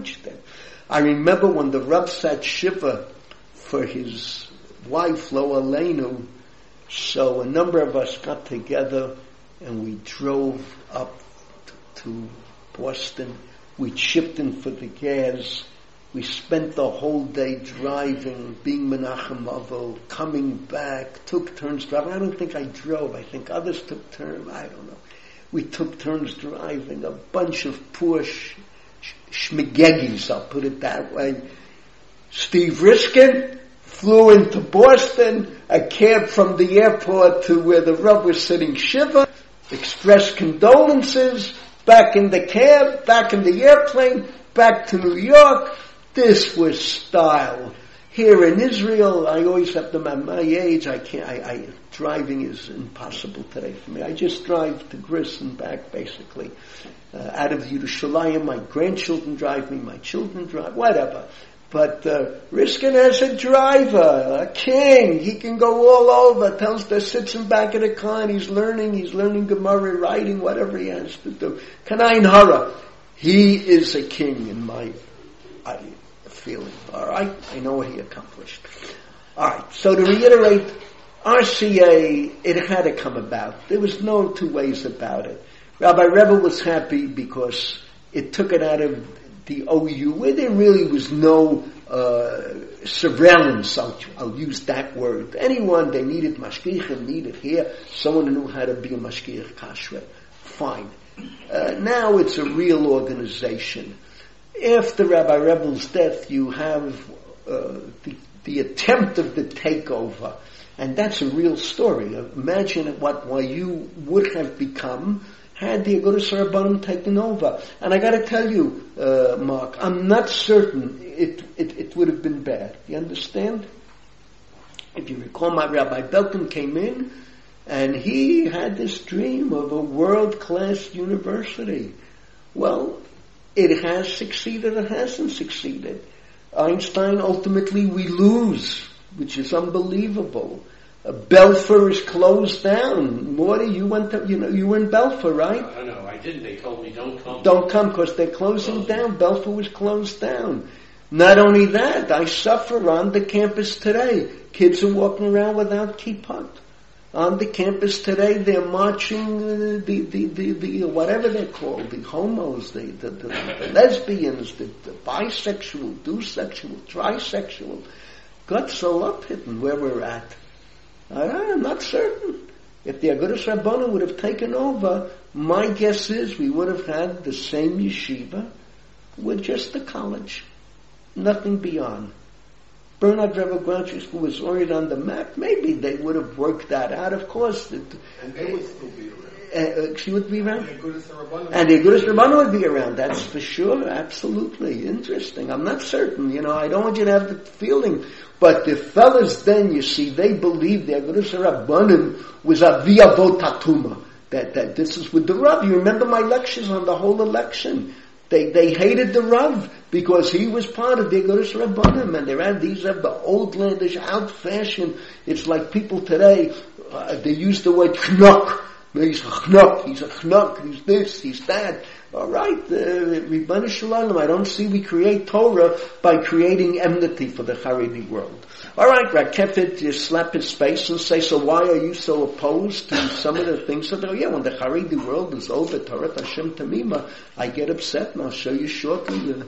I remember when the Rav sat Shiva for his wife, Lo Aleinu. So a number of us got together and we drove up to Boston. We chipped in for the gas. We spent the whole day driving, being Menachem Avil, coming back, took turns driving. I don't think I drove. I think others took turns. I don't know. We took turns driving, a bunch of poor schmigegis, I'll put it that way. Steve Riskin flew into Boston, a cab from the airport to where the Rav was sitting Shiva, expressed condolences, back in the cab, back in the airplane, back to New York. This was style. Here in Israel, I always have to, at my age, driving is impossible today for me. I just drive to Gris and back, basically. Out of Yerushalayim, my grandchildren drive me, my children drive, whatever. But Riskin as a driver, a king, he can go all over. Tells the sits him back in the car and he's learning Gemara, writing, whatever he has to do. Kanain Hara, he is a king in my feeling. All right, I know what he accomplished. All right, so to reiterate, RCA, it had to come about. There was no two ways about it. Rabbi Rebbe was happy because it took it out of the OU, where there really was no surveillance. I'll use that word. Anyone, they needed mashgichim, needed here, someone who knew how to be a mashgiach kashrut. Fine. Now it's a real organization. After Rabbi Rebel's death, you have the attempt of the takeover, and that's a real story. Imagine what YU would have become had the Agudas Rabbanim taken over. And I got to tell you, Mark, I'm not certain it would have been bad. You understand? If you recall, my Rabbi Belkin came in, and he had this dream of a world-class university. Well, it has succeeded, it hasn't succeeded. Einstein, ultimately we lose, which is unbelievable. Belfer is closed down. Morty, you were in Belfer, right? No, I didn't. They told me don't come. Don't come because they're closing down. Belfer was closed down. Not only that, I suffer on the campus today. Kids are walking around without kippot. On the campus today, they're marching the whatever they're called, the homos, the lesbians, the bisexual, dusexual, trisexual. Guts all up hidden where we're at. I'm not certain. If the Agudas Rabbanim would have taken over, my guess is we would have had the same yeshiva with just the college. Nothing beyond. Bernard Rebbe Graduate School was already on the map. Maybe they would have worked that out. Of course. And they would still be around. She would be around? And the Agudas Rabbanim would be around. That's for sure. Absolutely. Interesting. I'm not certain. I don't want you to have the feeling. But the fellas then, you see, they believed the Agudas Rabbanim was a via votatuma. That this is with the Rav. You remember my lectures on the whole election. They hated the Rav because he was part of the Agudas Rabbanim, and these are the old-landish, out-fashioned. It's like people today, they use the word chnok. He's a chnok, he's this, he's that. All right, Ribbana Shalom, I don't see we create Torah by creating enmity for the Haredi world. All right, Rakefet, just slap his face and say, so why are you so opposed to some of the things that when the Haredi world is over, Torah Hashem Tamima, I get upset, and I'll show you shortly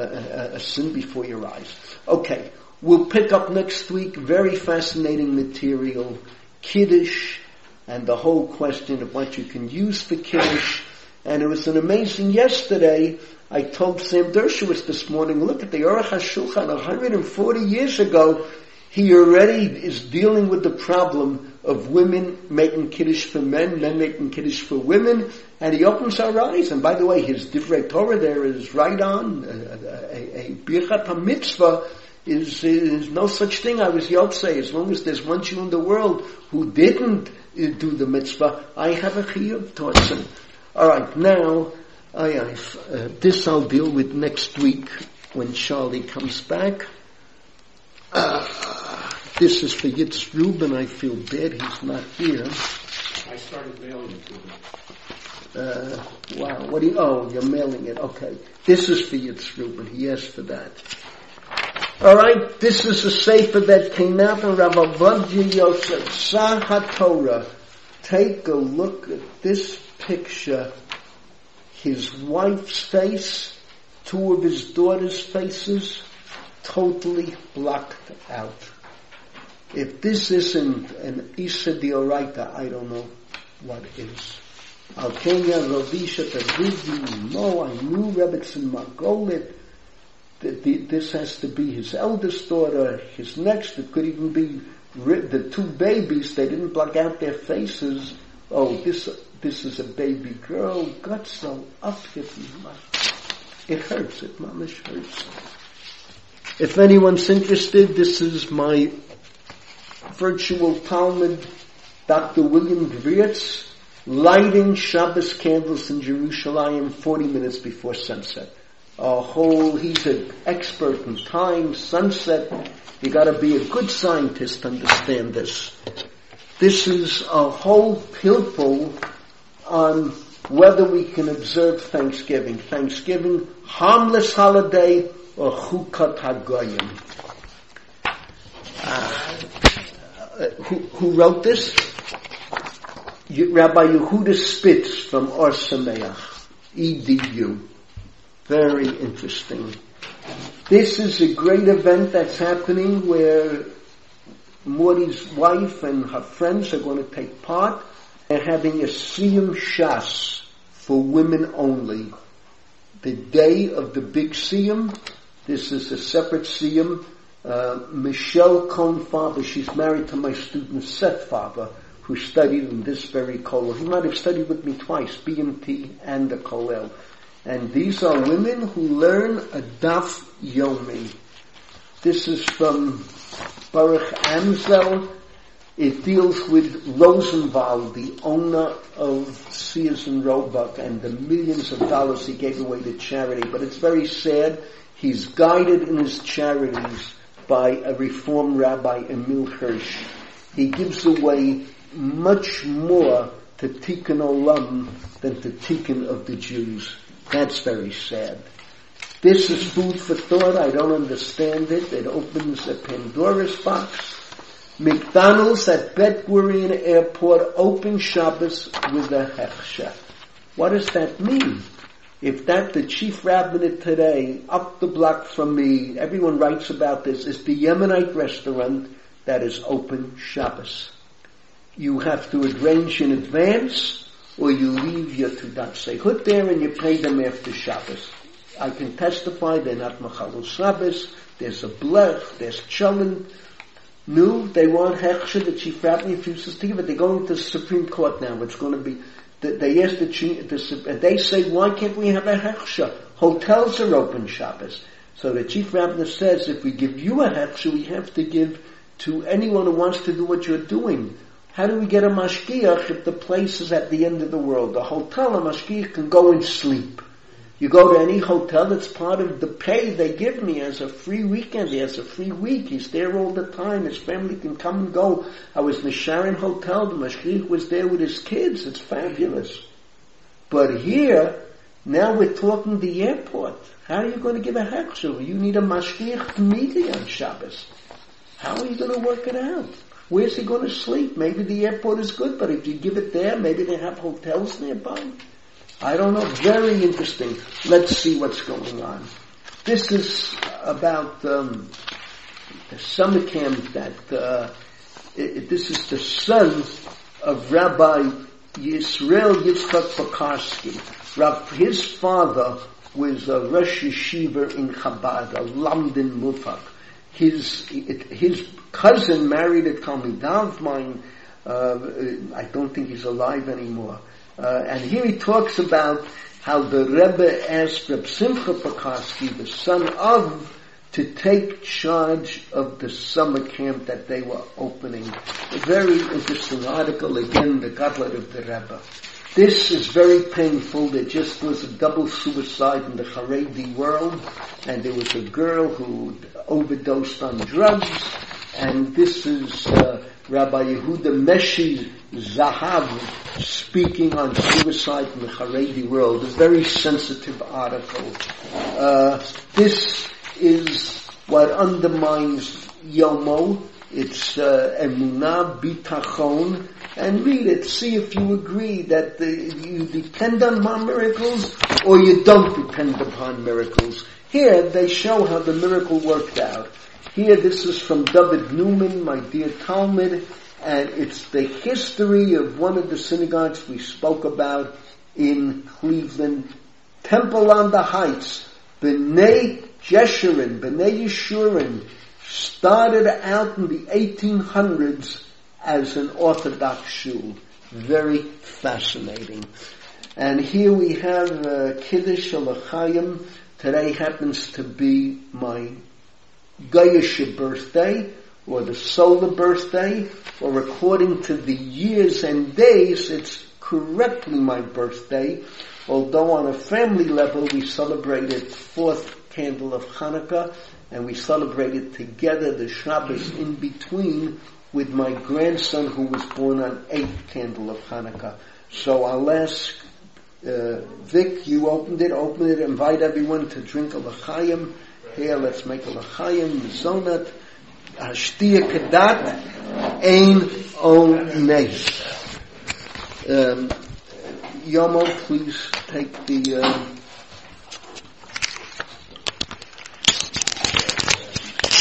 a sin before your eyes. Okay, we'll pick up next week, very fascinating material, Kiddush, and the whole question of what you can use for Kiddush. And it was an amazing yesterday. I told Sam Dershowitz this morning, look at the Aruch HaShulchan 140 years ago. He already is dealing with the problem of women making Kiddush for men making Kiddush for women, and he opens our eyes. And by the way, his Divrei Torah there is right on. A Birchat HaMitzvah is no such thing. I was Yotzei. As long as there's one Jew in the world who didn't do the mitzvah, I have a chiyuv towards him. All right, now, this I'll deal with next week when Charlie comes back. This is for Yitz Rubin. I feel bad he's not here. I started mailing it to him. Wow, you're mailing it. Okay. This is for Yitz Rubin. He asked for that. All right, this is a sefer that came out from Rav Avadya Yosef, Sar HaTorah. Take a look at this picture. His wife's face, two of his daughters' faces, totally blocked out. If this isn't an Isa Dioraita, I don't know what is. Alkenya, Ravisha, Tavidi, Mo, I knew Rebbetzin Margolit. This has to be his eldest daughter, his next. It could even be the two babies. They didn't block out their faces. Oh, this is a baby girl. Got so up it hurts. It mamish hurts. If anyone's interested, this is my virtual Talmud, Dr. William Gvirtz, lighting Shabbos candles in Jerusalem 40 minutes before sunset. He's an expert in time, sunset. You gotta be a good scientist to understand this. This is a whole pilpul on whether we can observe Thanksgiving. Thanksgiving, harmless holiday, or Chukat HaGoyim. Who wrote this? Rabbi Yehuda Spitz from Or Sameach, EDU. Very interesting. This is a great event that's happening where Morty's wife and her friends are going to take part. They're having a Siyum Shas for women only. The day of the big Siyum, this is a separate Siyum. Michelle Cohn Faber, she's married to my student Seth Faber, who studied in this very kollel. He might have studied with me twice, BMT and the kollel. And these are women who learn a daf yomi. This is from Baruch Amzel. It deals with Rosenwald, the owner of Sears and Roebuck, and the millions of dollars he gave away to charity. But it's very sad. He's guided in his charities by a Reform rabbi, Emil Hirsch. He gives away much more to Tikkun Olam than to Tikkun of the Jews. That's very sad. This is food for thought. I don't understand it. It opens a Pandora's box. McDonald's at Bet Gurion Airport open Shabbos with a hechsher. What does that mean? If that, the chief rabbinate today, up the block from me, everyone writes about this, is the Yemenite restaurant that is open Shabbos. You have to arrange in advance, or you leave your Tudat Sehut there and you pay them after Shabbos. I can testify they're not Machalul Shabbos, there's a blech, there's cholent. No, they want hechsher. The chief rabbi refuses to give it. They're going to the Supreme Court now. It's going to be. They ask and they say, why can't we have a hechsher? Hotels are open Shabbos. So the chief rabbi says, if we give you a hechsher, we have to give to anyone who wants to do what you're doing. How do we get a mashgiach if the place is at the end of the world? A hotel, a mashgiach can go and sleep. You go to any hotel, it's part of the pay they give me as a free weekend, as a free week. He's there all the time. His family can come and go. I was in the Sharon Hotel. The mashgiach was there with his kids. It's fabulous. But here, now we're talking the airport. How are you going to give a hechsher? You need a mashgiach to meet you on Shabbos. How are you going to work it out? Where's he going to sleep? Maybe the airport is good, but if you give it there, maybe they have hotels nearby. I don't know. Very interesting. Let's see what's going on. This is about the summer camp that this is the son of Rabbi Yisrael Yitzchak Pekarsky. His father was a Rosh Yeshiva in Chabad, a Lamdin Mufak. His cousin married a Talmidah of mine. I don't think he's alive anymore. And here he talks about how the Rebbe asked Reb Simcha Pekarsky, the son of, to take charge of the summer camp that they were opening. A very interesting article, again, the Gadlut of the Rebbe. This is very painful. There just was a double suicide in the Haredi world, and there was a girl who overdosed on drugs, and this is Rabbi Yehuda Meshi Zahav speaking on suicide in the Haredi world. A very sensitive article. This is what undermines Yomo. It's Emunah Bitachon. And read it. See if you agree that you depend on miracles or you don't depend upon miracles. Here they show how the miracle worked out. Here this is from David Newman, my dear Talmud, and it's the history of one of the synagogues we spoke about in Cleveland. Temple on the Heights, B'nai Jeshurun, B'nai Yeshurun, started out in the 1800s as an Orthodox shul. Very fascinating. And here we have Kiddush L'Chaim. Today happens to be my Goyish birthday, or the solar birthday, or according to the years and days, it's correctly my birthday, although on a family level we celebrated 4th candle of Hanukkah, and we celebrated together the Shabbos in between with my grandson who was born on 8th candle of Hanukkah. So I'll ask Vic, you open it, invite everyone to drink a L'Chaim. Here, let's make a L'Chaim, Zonat, Ashtia Kadat, Ein O Nes. Yomo, please take the